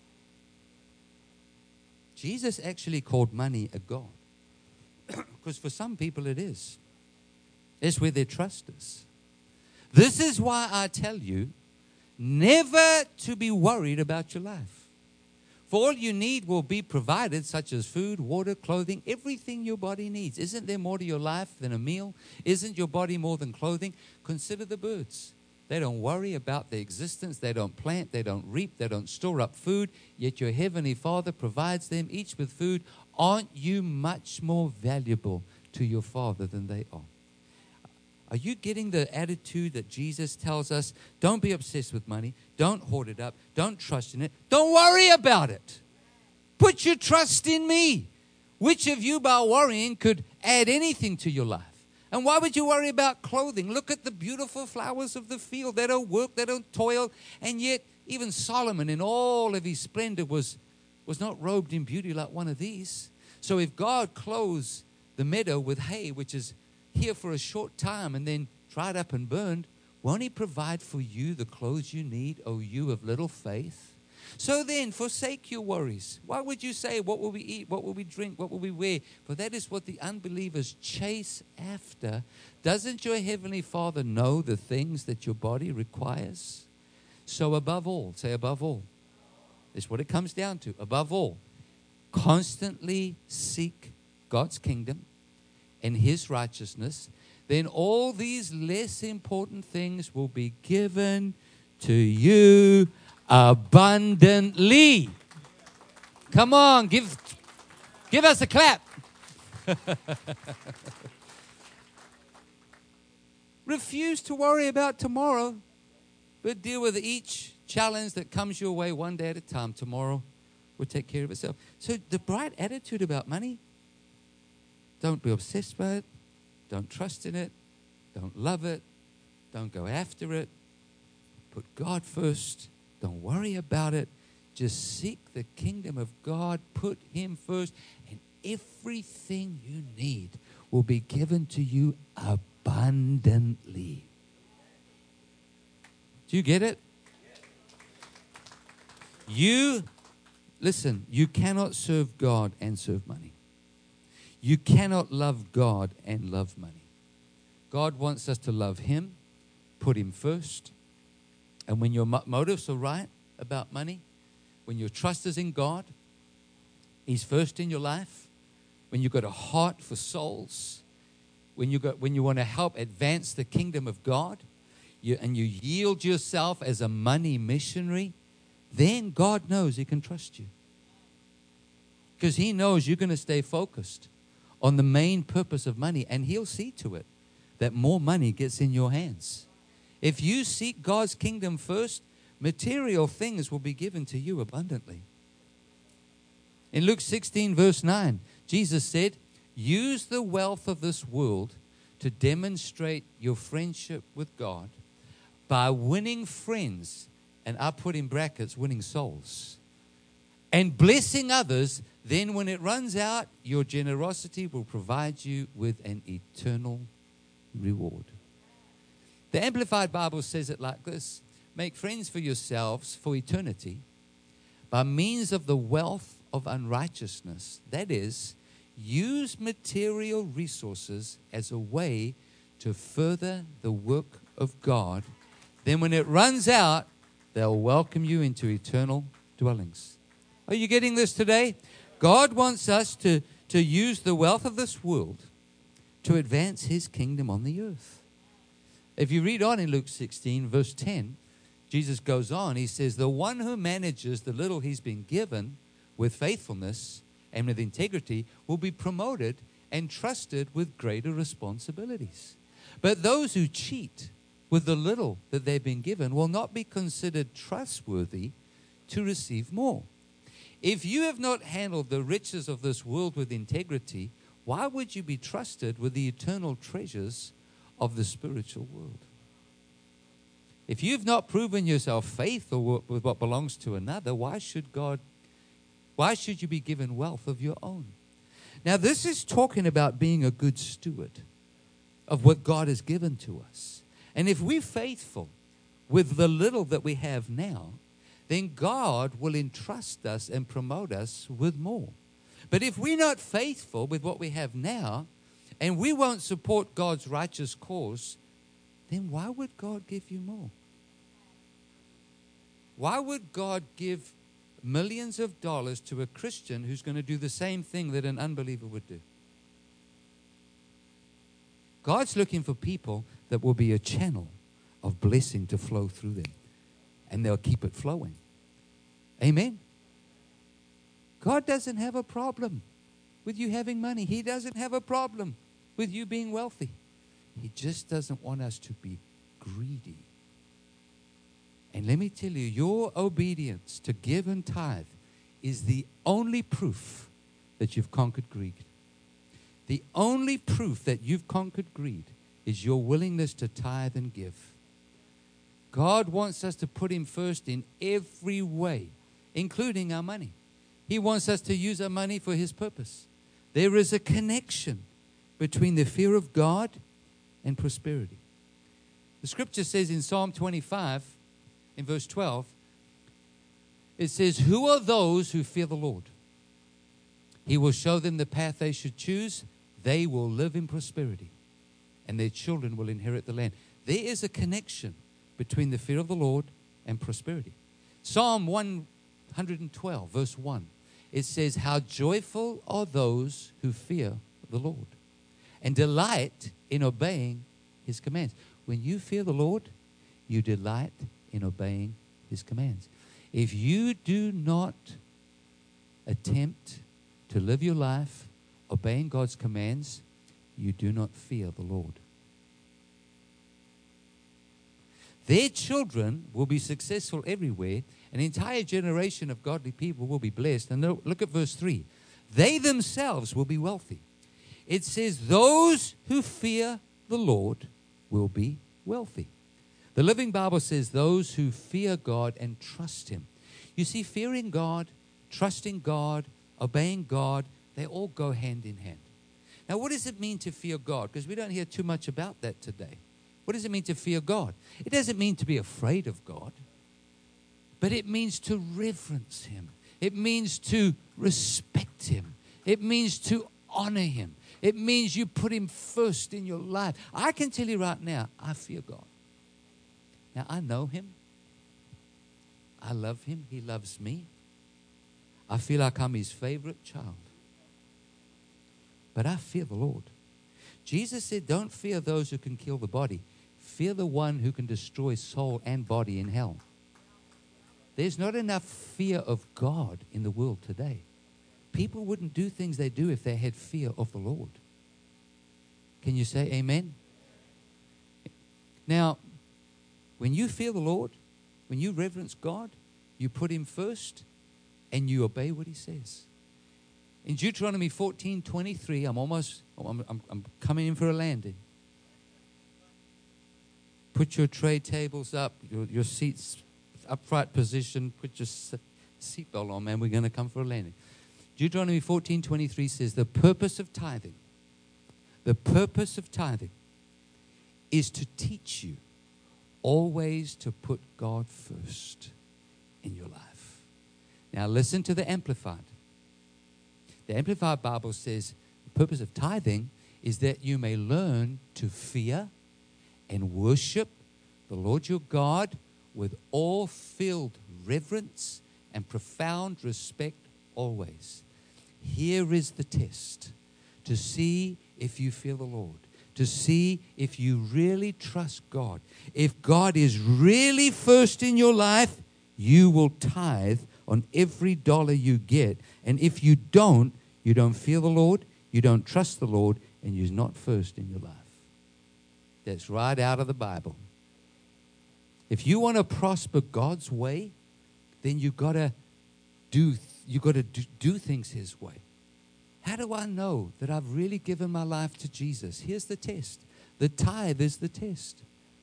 Jesus actually called money a god. Because for some people it is. It's where their trust is. This is why I tell you, never to be worried about your life. For all you need will be provided, such as food, water, clothing, everything your body needs. Isn't there more to your life than a meal? Isn't your body more than clothing? Consider the birds. They don't worry about their existence. They don't plant. They don't reap. They don't store up food. Yet your heavenly Father provides them each with food. Aren't you much more valuable to your Father than they are? Are you getting the attitude that Jesus tells us? Don't be obsessed with money. Don't hoard it up. Don't trust in it. Don't worry about it. Put your trust in me. Which of you, by worrying, could add anything to your life? And why would you worry about clothing? Look at the beautiful flowers of the field. They don't work. They don't toil. And yet, even Solomon, in all of his splendor, was, was not robed in beauty like one of these. So if God clothes the meadow with hay, which is here for a short time and then dried up and burned, won't He provide for you the clothes you need, O you of little faith? So then, forsake your worries. Why would you say, what will we eat, what will we drink, what will we wear? For that is what the unbelievers chase after. Doesn't your heavenly Father know the things that your body requires? So above all, say above all. That's what it comes down to. Above all, constantly seek God's kingdom and His righteousness, then all these less important things will be given to you abundantly. Come on, give, give us a clap. Refuse to worry about tomorrow, but deal with each challenge that comes your way one day at a time. Tomorrow will take care of itself. So the bright attitude about money, don't be obsessed by it. Don't trust in it. Don't love it. Don't go after it. Put God first. Don't worry about it. Just seek the kingdom of God. Put Him first. And everything you need will be given to you abundantly. Do you get it? You, listen, you cannot serve God and serve money. You cannot love God and love money. God wants us to love Him, put Him first. And when your mo- motives are right about money, when your trust is in God, He's first in your life. When you've got a heart for souls, when you got when you want to help advance the kingdom of God, you, and you yield yourself as a money missionary, then God knows He can trust you. Because He knows you're going to stay focused on the main purpose of money, and He'll see to it that more money gets in your hands. If you seek God's kingdom first, material things will be given to you abundantly. In Luke sixteen, verse nine, Jesus said, use the wealth of this world to demonstrate your friendship with God by winning friends, and I put in brackets, winning souls, and blessing others. Then when it runs out, your generosity will provide you with an eternal reward. The Amplified Bible says it like this: make friends for yourselves for eternity by means of the wealth of unrighteousness. That is, use material resources as a way to further the work of God. Then when it runs out, they'll welcome you into eternal dwellings. Are you getting this today? God wants us to, to use the wealth of this world to advance His kingdom on the earth. If you read on in Luke sixteen, verse ten, Jesus goes on. He says, the one who manages the little he's been given with faithfulness and with integrity will be promoted and trusted with greater responsibilities. But those who cheat with the little that they've been given will not be considered trustworthy to receive more. If you have not handled the riches of this world with integrity, why would you be trusted with the eternal treasures of the spiritual world? If you've not proven yourself faithful with what belongs to another, why should God, why should you be given wealth of your own? Now, this is talking about being a good steward of what God has given to us. And if we're faithful with the little that we have now, then God will entrust us and promote us with more. But if we're not faithful with what we have now, and we won't support God's righteous cause, then why would God give you more? Why would God give millions of dollars to a Christian who's going to do the same thing that an unbeliever would do? God's looking for people that will be a channel of blessing to flow through them, and they'll keep it flowing. Amen? God doesn't have a problem with you having money. He doesn't have a problem with you being wealthy. He just doesn't want us to be greedy. And let me tell you, your obedience to give and tithe is the only proof that you've conquered greed. The only proof that you've conquered greed is your willingness to tithe and give. God wants us to put Him first in every way, including our money. He wants us to use our money for His purpose. There is a connection between the fear of God and prosperity. The scripture says in Psalm twenty-five, in verse twelve, it says, who are those who fear the Lord? He will show them the path they should choose. They will live in prosperity, and their children will inherit the land. There is a connection between the fear of the Lord and prosperity. Psalm one twelve, verse one, it says, how joyful are those who fear the Lord and delight in obeying His commands. When you fear the Lord, you delight in obeying His commands. If you do not attempt to live your life obeying God's commands, you do not fear the Lord. Their children will be successful everywhere. An entire generation of godly people will be blessed. And look at verse three. They themselves will be wealthy. It says, those who fear the Lord will be wealthy. The Living Bible says, those who fear God and trust Him. You see, fearing God, trusting God, obeying God, they all go hand in hand. Now, what does it mean to fear God? Because we don't hear too much about that today. What does it mean to fear God? It doesn't mean to be afraid of God, but it means to reverence Him. It means to respect Him. It means to honor Him. It means you put Him first in your life. I can tell you right now, I fear God. Now, I know Him. I love Him. He loves me. I feel like I'm His favorite child. But I fear the Lord. Jesus said, don't fear those who can kill the body. Fear the one who can destroy soul and body in hell. There's not enough fear of God in the world today. People wouldn't do things they do if they had fear of the Lord. Can you say amen? Now, when you fear the Lord, when you reverence God, you put Him first and you obey what He says. In Deuteronomy fourteen twenty-three, I'm almost, I'm, I'm, I'm coming in for a landing. Put your tray tables up, your, your seats upright position, put your seatbelt on, man. We're going to come for a landing. Deuteronomy fourteen twenty-three says, the purpose of tithing, the purpose of tithing is to teach you always to put God first in your life. Now listen to the Amplified. The Amplified Bible says the purpose of tithing is that you may learn to fear and worship the Lord your God with all filled reverence and profound respect always. Here is the test to see if you fear the Lord, to see if you really trust God. If God is really first in your life, you will tithe on every dollar you get. And if you don't, you don't fear the Lord, you don't trust the Lord, and you're not first in your life. That's right out of the Bible. If you want to prosper God's way, then you got to do you got to do, do things His way. How do I know that I've really given my life to Jesus? Here's the test. The tithe is the test.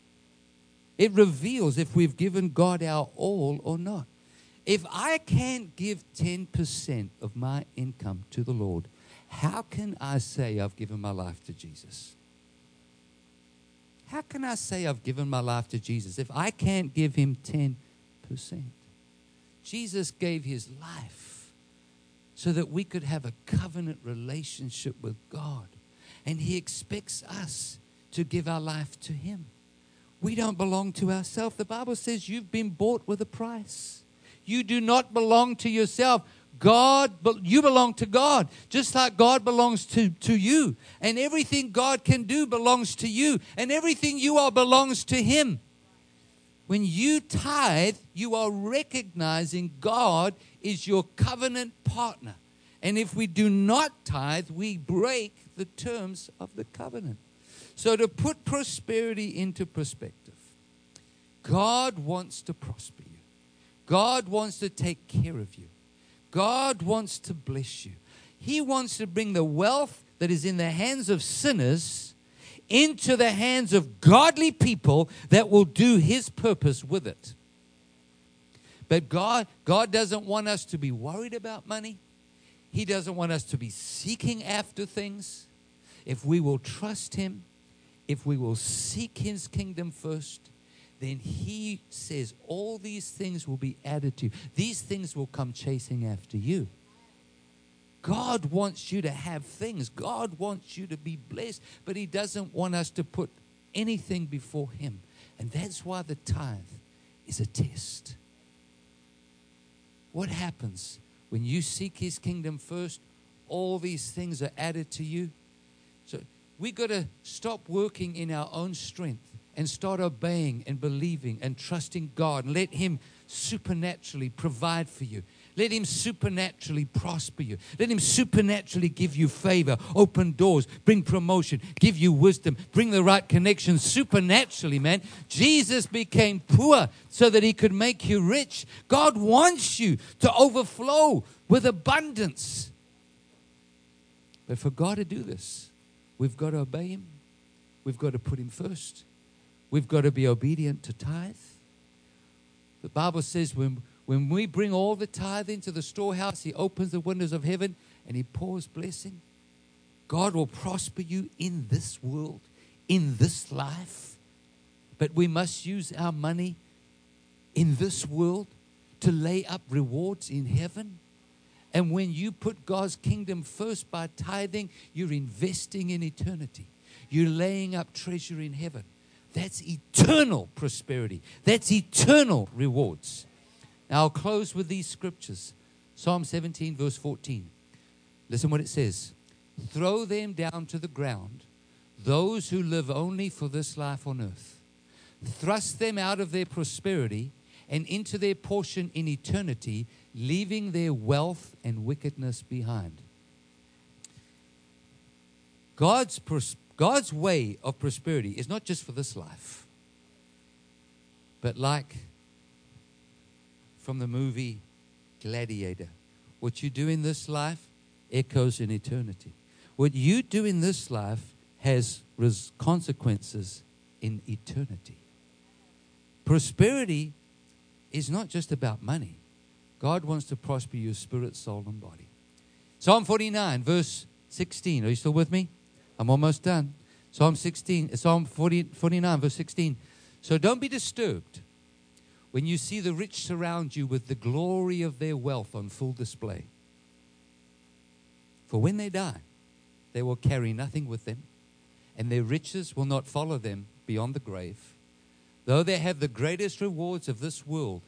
It reveals if we've given God our all or not. If I can't give ten percent of my income to the Lord, how can I say I've given my life to Jesus? How can I say I've given my life to Jesus if I can't give Him ten percent? Jesus gave His life so that we could have a covenant relationship with God. And He expects us to give our life to Him. We don't belong to ourselves. The Bible says you've been bought with a price. You do not belong to yourself. God, you belong to God, just like God belongs to, to you. And everything God can do belongs to you. And everything you are belongs to Him. When you tithe, you are recognizing God is your covenant partner. And if we do not tithe, we break the terms of the covenant. So to put prosperity into perspective, God wants to prosper you. God wants to take care of you. God wants to bless you. He wants to bring the wealth that is in the hands of sinners into the hands of godly people that will do His purpose with it. But God, God doesn't want us to be worried about money. He doesn't want us to be seeking after things. If we will trust Him, if we will seek His kingdom first, then He says all these things will be added to you. These things will come chasing after you. God wants you to have things. God wants you to be blessed, but He doesn't want us to put anything before Him. And that's why the tithe is a test. What happens when you seek His kingdom first? All these things are added to you. So we got to stop working in our own strength and start obeying and believing and trusting God and let Him supernaturally provide for you. Let Him supernaturally prosper you. Let Him supernaturally give you favor, open doors, bring promotion, give you wisdom, bring the right connections supernaturally, man. Jesus became poor so that He could make you rich. God wants you to overflow with abundance. But for God to do this, we've got to obey Him. We've got to put Him first. We've got to be obedient to tithe. The Bible says when When we bring all the tithe into the storehouse, He opens the windows of heaven and He pours blessing. God will prosper you in this world, in this life. But we must use our money in this world to lay up rewards in heaven. And when you put God's kingdom first by tithing, you're investing in eternity. You're laying up treasure in heaven. That's eternal prosperity. That's eternal rewards. Now, I'll close with these scriptures. Psalm seventeen, verse fourteen. Listen what it says. Throw them down to the ground, those who live only for this life on earth. Thrust them out of their prosperity and into their portion in eternity, leaving their wealth and wickedness behind. God's, pros- God's way of prosperity is not just for this life, but like from the movie Gladiator. What you do in this life echoes in eternity. What you do in this life has res- consequences in eternity. Prosperity is not just about money. God wants to prosper your spirit, soul, and body. Psalm forty-nine, verse sixteen. Are you still with me? I'm almost done. Psalm sixteen, Psalm forty, forty-nine, verse sixteen. So don't be disturbed when you see the rich surround you with the glory of their wealth on full display. For when they die, they will carry nothing with them, and their riches will not follow them beyond the grave. Though they have the greatest rewards of this world,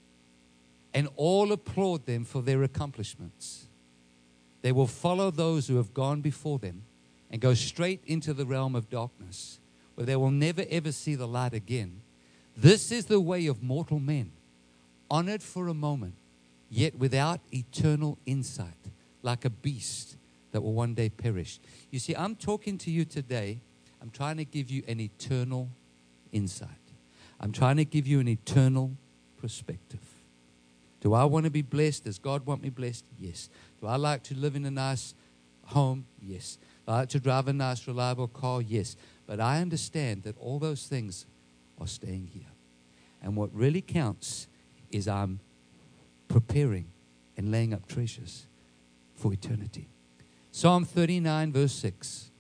and all applaud them for their accomplishments, they will follow those who have gone before them and go straight into the realm of darkness, where they will never ever see the light again. This is the way of mortal men, honored for a moment, yet without eternal insight, like a beast that will one day perish. You see, I'm talking to you today. I'm trying to give you an eternal insight. I'm trying to give you an eternal perspective. Do I want to be blessed? Does God want me blessed? Yes. Do I like to live in a nice home? Yes. Do I like to drive a nice, reliable car? Yes. But I understand that all those things are staying here. And what really counts is I'm preparing and laying up treasures for eternity. Psalm thirty-nine, verse six.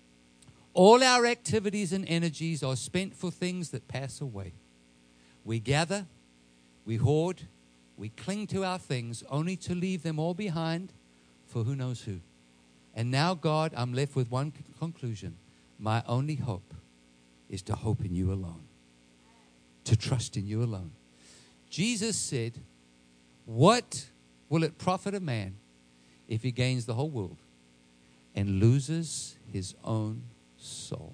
All our activities and energies are spent for things that pass away. We gather, we hoard, we cling to our things only to leave them all behind for who knows who. And now, God, I'm left with one conclusion. My only hope is to hope in you alone, to trust in you alone. Jesus said, what will it profit a man if he gains the whole world and loses his own soul?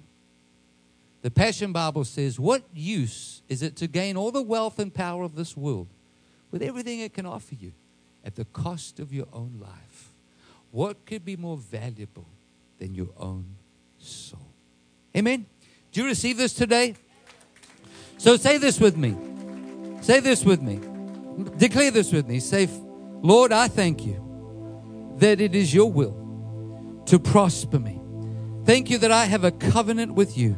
The Passion Bible says, what use is it to gain all the wealth and power of this world with everything it can offer you at the cost of your own life? What could be more valuable than your own soul? Amen. Do you receive this today? So say this with me. Say this with me. Declare this with me. Say, Lord, I thank you that it is your will to prosper me. Thank you that I have a covenant with you.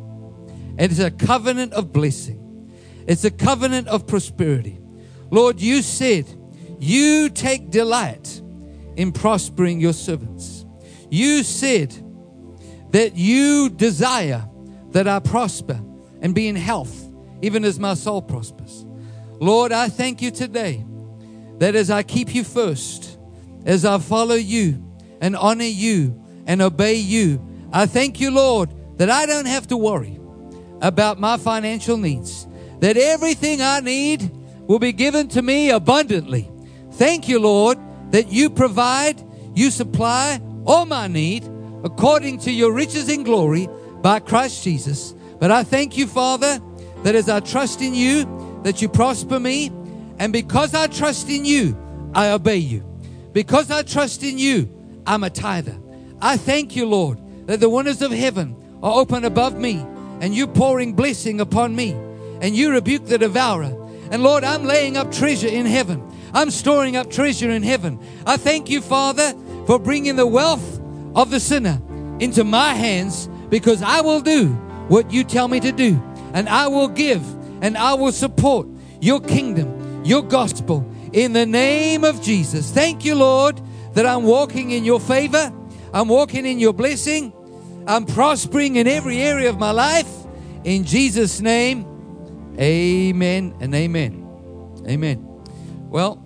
And it's a covenant of blessing. It's a covenant of prosperity. Lord, you said you take delight in prospering your servants. You said that you desire that I prosper and be in health, even as my soul prospers. Lord, I thank you today that as I keep you first, as I follow you and honor you and obey you, I thank you, Lord, that I don't have to worry about my financial needs, that everything I need will be given to me abundantly. Thank you, Lord, that you provide, you supply all my need according to your riches in glory by Christ Jesus. But I thank you, Father, that as I trust in you, that you prosper me. And because I trust in you, I obey you. Because I trust in you, I'm a tither. I thank you, Lord, that the windows of heaven are open above me, and you pouring blessing upon me, and you rebuke the devourer. And Lord, I'm laying up treasure in heaven. I'm storing up treasure in heaven. I thank you, Father, for bringing the wealth of the sinner into my hands, because I will do what you tell me to do, and I will give, and I will support your kingdom, your gospel, in the name of Jesus. Thank you, Lord, that I'm walking in your favor. I'm walking in your blessing. I'm prospering in every area of my life. In Jesus' name, amen and amen. Amen. Well,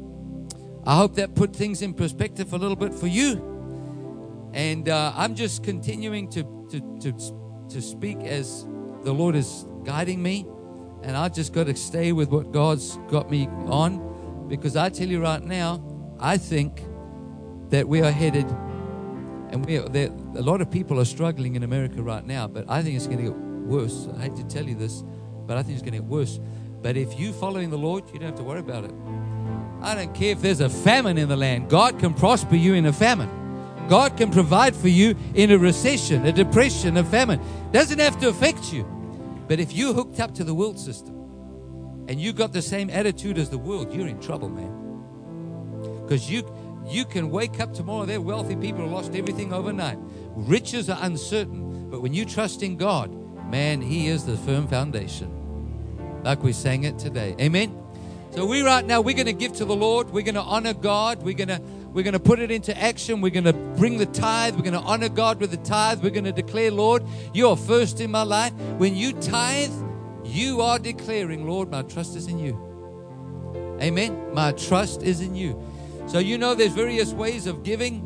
I hope that put things in perspective a little bit for you. And uh, I'm just continuing to, to, to, to speak as the Lord is guiding me. And I just got to stay with what God's got me on. Because I tell you right now, I think that we are headed, and we are, there, a lot of people are struggling in America right now, but I think it's going to get worse. I hate to tell you this, but I think it's going to get worse. But if you're following the Lord, you don't have to worry about it. I don't care if there's a famine in the land. God can prosper you in a famine. God can provide for you in a recession, a depression, a famine. Doesn't have to affect you. But if you're hooked up to the world system and you got the same attitude as the world, you're in trouble, man. Because you you can wake up tomorrow, they're wealthy people who lost everything overnight. Riches are uncertain. But when you trust in God, man, He is the firm foundation. Like we sang it today. Amen? So we right now, we're going to give to the Lord. We're going to honor God. We're going to We're going to put it into action. We're going to bring the tithe. We're going to honor God with the tithe. We're going to declare, Lord, you are first in my life. When you tithe, you are declaring, Lord, my trust is in you. Amen. My trust is in you. So you know there's various ways of giving.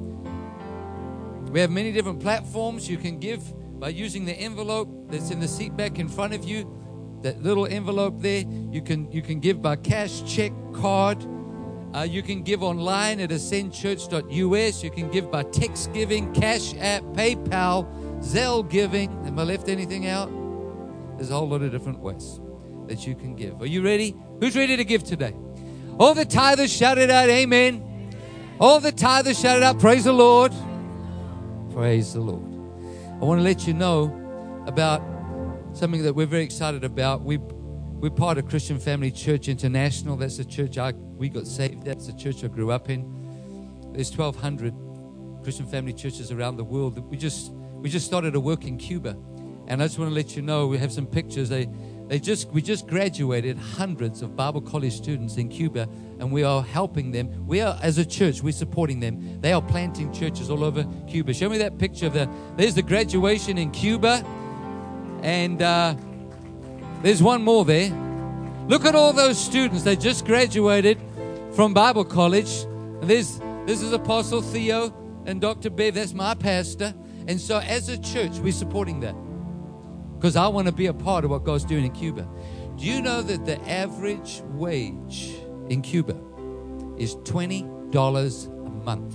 We have many different platforms. You can give by using the envelope that's in the seat back in front of you. That little envelope there. You can, you can give by cash, check, card. Uh, you can give online at ascend church dot U S. You can give by text giving, Cash App, PayPal, Zelle giving. Have I left anything out? There's a whole lot of different ways that you can give. Are you ready? Who's ready to give today? All the tithers shouted out, amen. All the tithers shouted out, praise the Lord. Praise the Lord. I want to let you know about something that we're very excited about. We We're part of Christian Family Church International. That's the church I, we got saved. That's the church I grew up in. There's twelve hundred Christian family churches around the world. We just we just started a work in Cuba, and I just want to let you know we have some pictures. They they just we just graduated hundreds of Bible college students in Cuba, and we are helping them. We are, as a church, we're supporting them. They are planting churches all over Cuba. Show me that picture of the. There's the graduation in Cuba, and. Uh, There's one more there. Look at all those students. They just graduated from Bible college. And there's, this is Apostle Theo and Doctor Bev. That's my pastor. And so as a church, we're supporting that. Because I want to be a part of what God's doing in Cuba. Do you know that the average wage in Cuba is twenty dollars a month?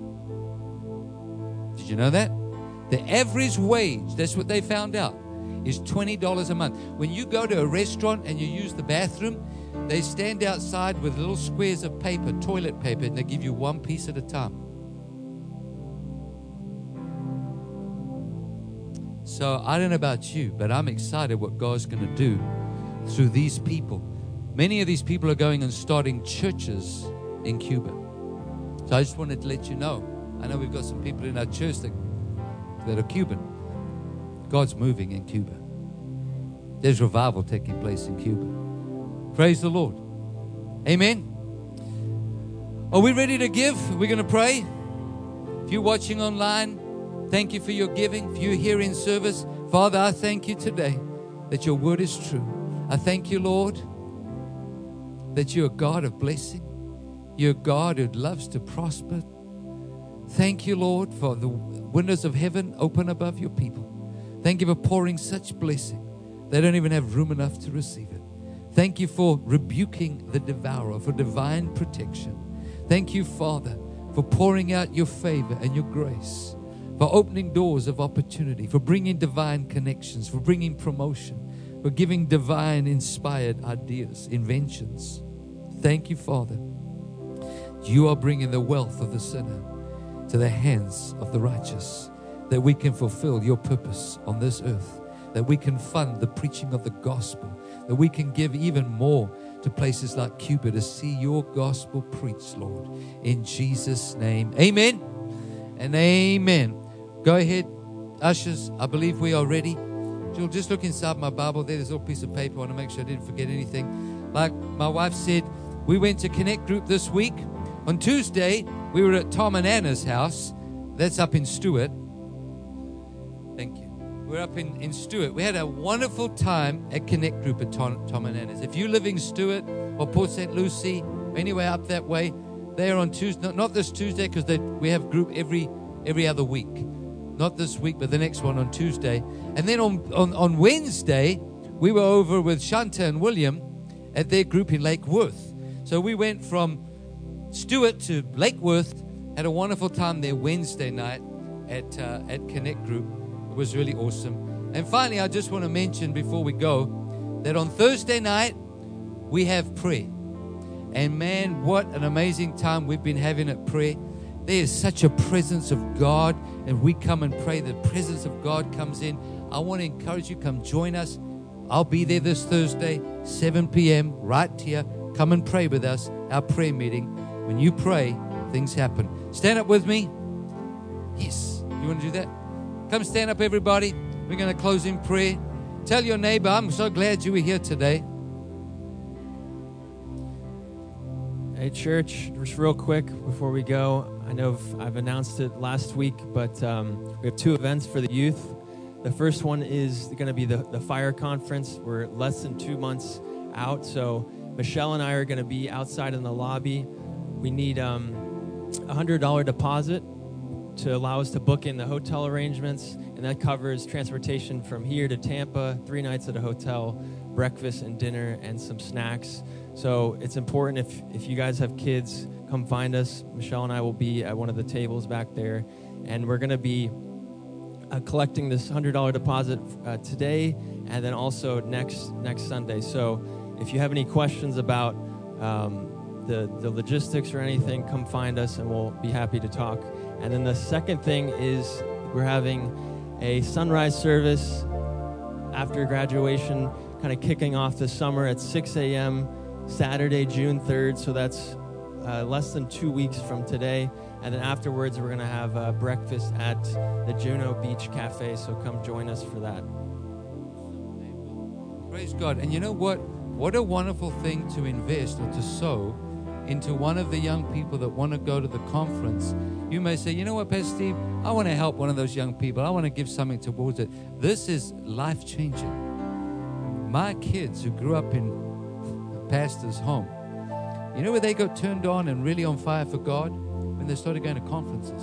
Did you know that? The average wage, that's what they found out, is twenty dollars a month. When you go to a restaurant and you use the bathroom, they stand outside with little squares of paper, toilet paper, and they give you one piece at a time. So I don't know about you, but I'm excited what God's going to do through these people. Many of these people are going and starting churches in Cuba. So I just wanted to let you know. I know we've got some people in our church that, that are Cuban. God's moving in Cuba. There's revival taking place in Cuba. Praise the Lord. Amen. Are we ready to give? We're going to pray. If you're watching online, thank you for your giving. If you're here in service, Father, I thank you today that your word is true. I thank you, Lord, that you're a God of blessing. You're a God who loves to prosper. Thank you, Lord, for the windows of heaven open above your people. Thank you for pouring such blessing. They don't even have room enough to receive it. Thank you for rebuking the devourer, for divine protection. Thank you, Father, for pouring out your favor and your grace, for opening doors of opportunity, for bringing divine connections, for bringing promotion, for giving divine inspired ideas, inventions. Thank you, Father. you are bringing the wealth of the sinner to the hands of the righteous, that we can fulfill your purpose on this earth, that we can fund the preaching of the gospel, that we can give even more to places like Cuba to see your gospel preached, Lord, in Jesus' name. Amen and amen. Go ahead, ushers. I believe we are ready. Jill, just look inside my Bible there. There's a little piece of paper. I want to make sure I didn't forget anything. Like my wife said, we went to Connect Group this week. On Tuesday, we were at Tom and Anna's house. That's up in Stewart. Thank you. We're up in, in Stewart. We had a wonderful time at Connect Group at Tom, Tom and Anna's. If you live in Stewart or Port Saint Lucie, anywhere up that way, they're on Tuesday. Not, not this Tuesday, because we have group every every other week. Not this week, but the next one on Tuesday. And then on, on, on Wednesday, we were over with Shanta and William at their group in Lake Worth. So we went from Stewart to Lake Worth, had a wonderful time there Wednesday night at uh, at Connect Group. It was really awesome. And finally, I just want to mention before we go that on Thursday night, we have prayer. And man, what an amazing time we've been having at prayer. There is such a presence of God, and we come and pray. The presence of God comes in. I want to encourage you, come join us. I'll be there this Thursday, seven p.m., right here. Come and pray with us, our prayer meeting. When you pray, things happen. Stand up with me. Yes. You want to do that? Come stand up, everybody. We're going to close in prayer. Tell your neighbor, I'm so glad you were here today. Hey, church, just real quick before we go. I know I've announced it last week, but um, we have two events for the youth. The first one is going to be the, the fire conference. We're less than two months out, so Michelle and I are going to be outside in the lobby. We need um, a one hundred dollars deposit to allow us to book in the hotel arrangements, and that covers transportation from here to Tampa, three nights at a hotel, breakfast and dinner, and some snacks. So it's important if, if you guys have kids, come find us. Michelle and I will be at one of the tables back there, and we're going to be uh, collecting this one hundred dollars deposit uh, today and then also next next Sunday. So if you have any questions about um, the, the logistics or anything, come find us, and we'll be happy to talk. And then the second thing is we're having a sunrise service after graduation, kind of kicking off the summer at six a.m. Saturday, June third. So that's uh, less than two weeks from today. And then afterwards, we're going to have uh, breakfast at the Juno Beach Cafe. So come join us for that. Praise God. And you know what? What a wonderful thing to invest or to sow into one of the young people that want to go to the conference. You may say, you know what, Pastor Steve, I want to help one of those young people. I want to give something towards it. This is life-changing. My kids who grew up in a pastor's home, you know where they got turned on and really on fire for God? When they started going to conferences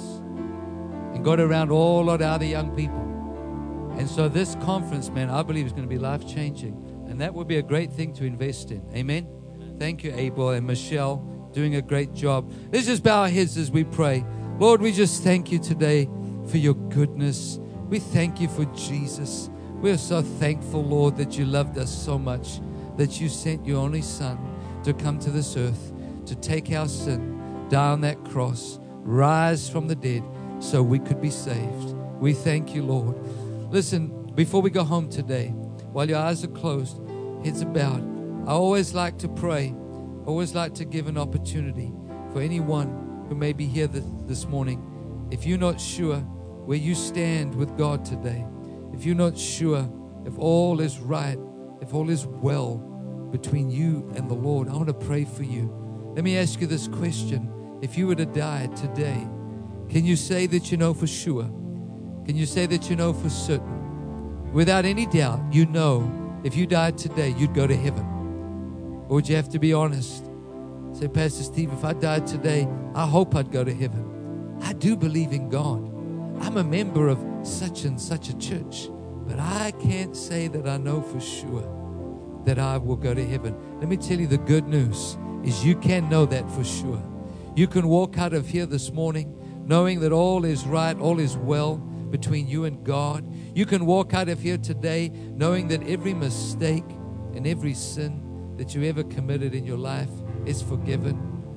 and got around all of the other young people. And so this conference, man, I believe is going to be life-changing. And that would be a great thing to invest in. Amen? Thank you, Abel and Michelle, doing a great job. Let's just bow our heads as we pray. Lord, we just thank you today for your goodness. We thank you for Jesus. We are so thankful, Lord, that you loved us so much, that you sent your only Son to come to this earth, to take our sin, die on that cross, rise from the dead so we could be saved. We thank you, Lord. Listen, before we go home today, while your eyes are closed, heads are bowed, I always like to pray, always like to give an opportunity for anyone who may be here this, this morning. If you're not sure where you stand with God today, if you're not sure if all is right, if all is well between you and the Lord, I want to pray for you. Let me ask you this question. If you were to die today, can you say that you know for sure? Can you say that you know for certain? Without any doubt, you know if you died today, you'd go to heaven. Or would you have to be honest? Say, Pastor Steve, if I died today, I hope I'd go to heaven. I do believe in God. I'm a member of such and such a church, but I can't say that I know for sure that I will go to heaven. Let me tell you, the good news is you can know that for sure. You can walk out of here this morning knowing that all is right, all is well between you and God. You can walk out of here today knowing that every mistake and every sin that you ever committed in your life is forgiven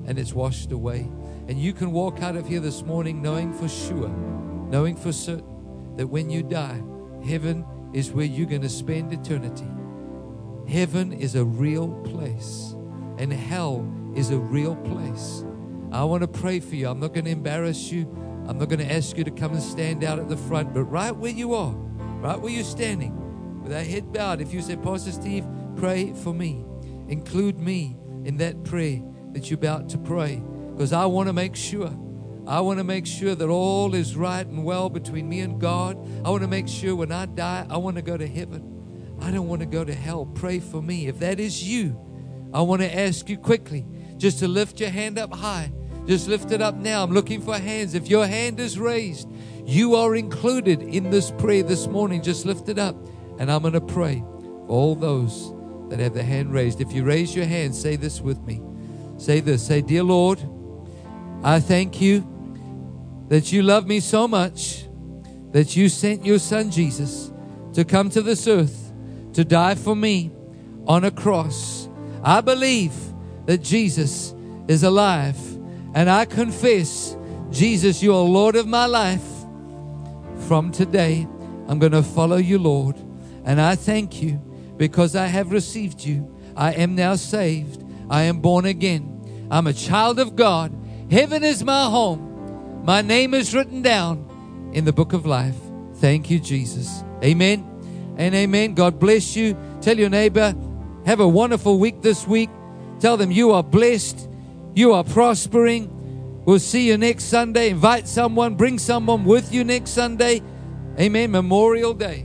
and it's washed away. And you can walk out of here this morning knowing for sure, knowing for certain that when you die, heaven is where you're going to spend eternity. Heaven is a real place, and hell is a real place. I want to pray for you. I'm not going to embarrass you. I'm not going to ask you to come and stand out at the front, but right where you are, right where you're standing, with that head bowed, if you say, Pastor Steve, pray for me. Include me in that prayer that you're about to pray, because I want to make sure. I want to make sure that all is right and well between me and God. I want to make sure when I die, I want to go to heaven. I don't want to go to hell. Pray for me. If that is you, I want to ask you quickly just to lift your hand up high. Just lift it up now. I'm looking for hands. If your hand is raised, you are included in this prayer this morning. Just lift it up, and I'm going to pray for all those that have their hand raised. If you raise your hand, say this with me. Say this. Say, Dear Lord, I thank you that you love me so much that you sent your son Jesus to come to this earth to die for me on a cross. I believe that Jesus is alive, and I confess, Jesus, you are Lord of my life. From today, I'm going to follow you, Lord, and I thank you because I have received you. I am now saved. I am born again. I'm a child of God. Heaven is my home. My name is written down in the book of life. Thank you, Jesus. Amen and amen. God bless you. Tell your neighbor, have a wonderful week this week. Tell them you are blessed. You are prospering. We'll see you next Sunday. Invite someone. Bring someone with you next Sunday. Amen. Memorial Day.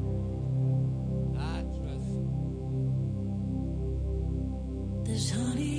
There's honey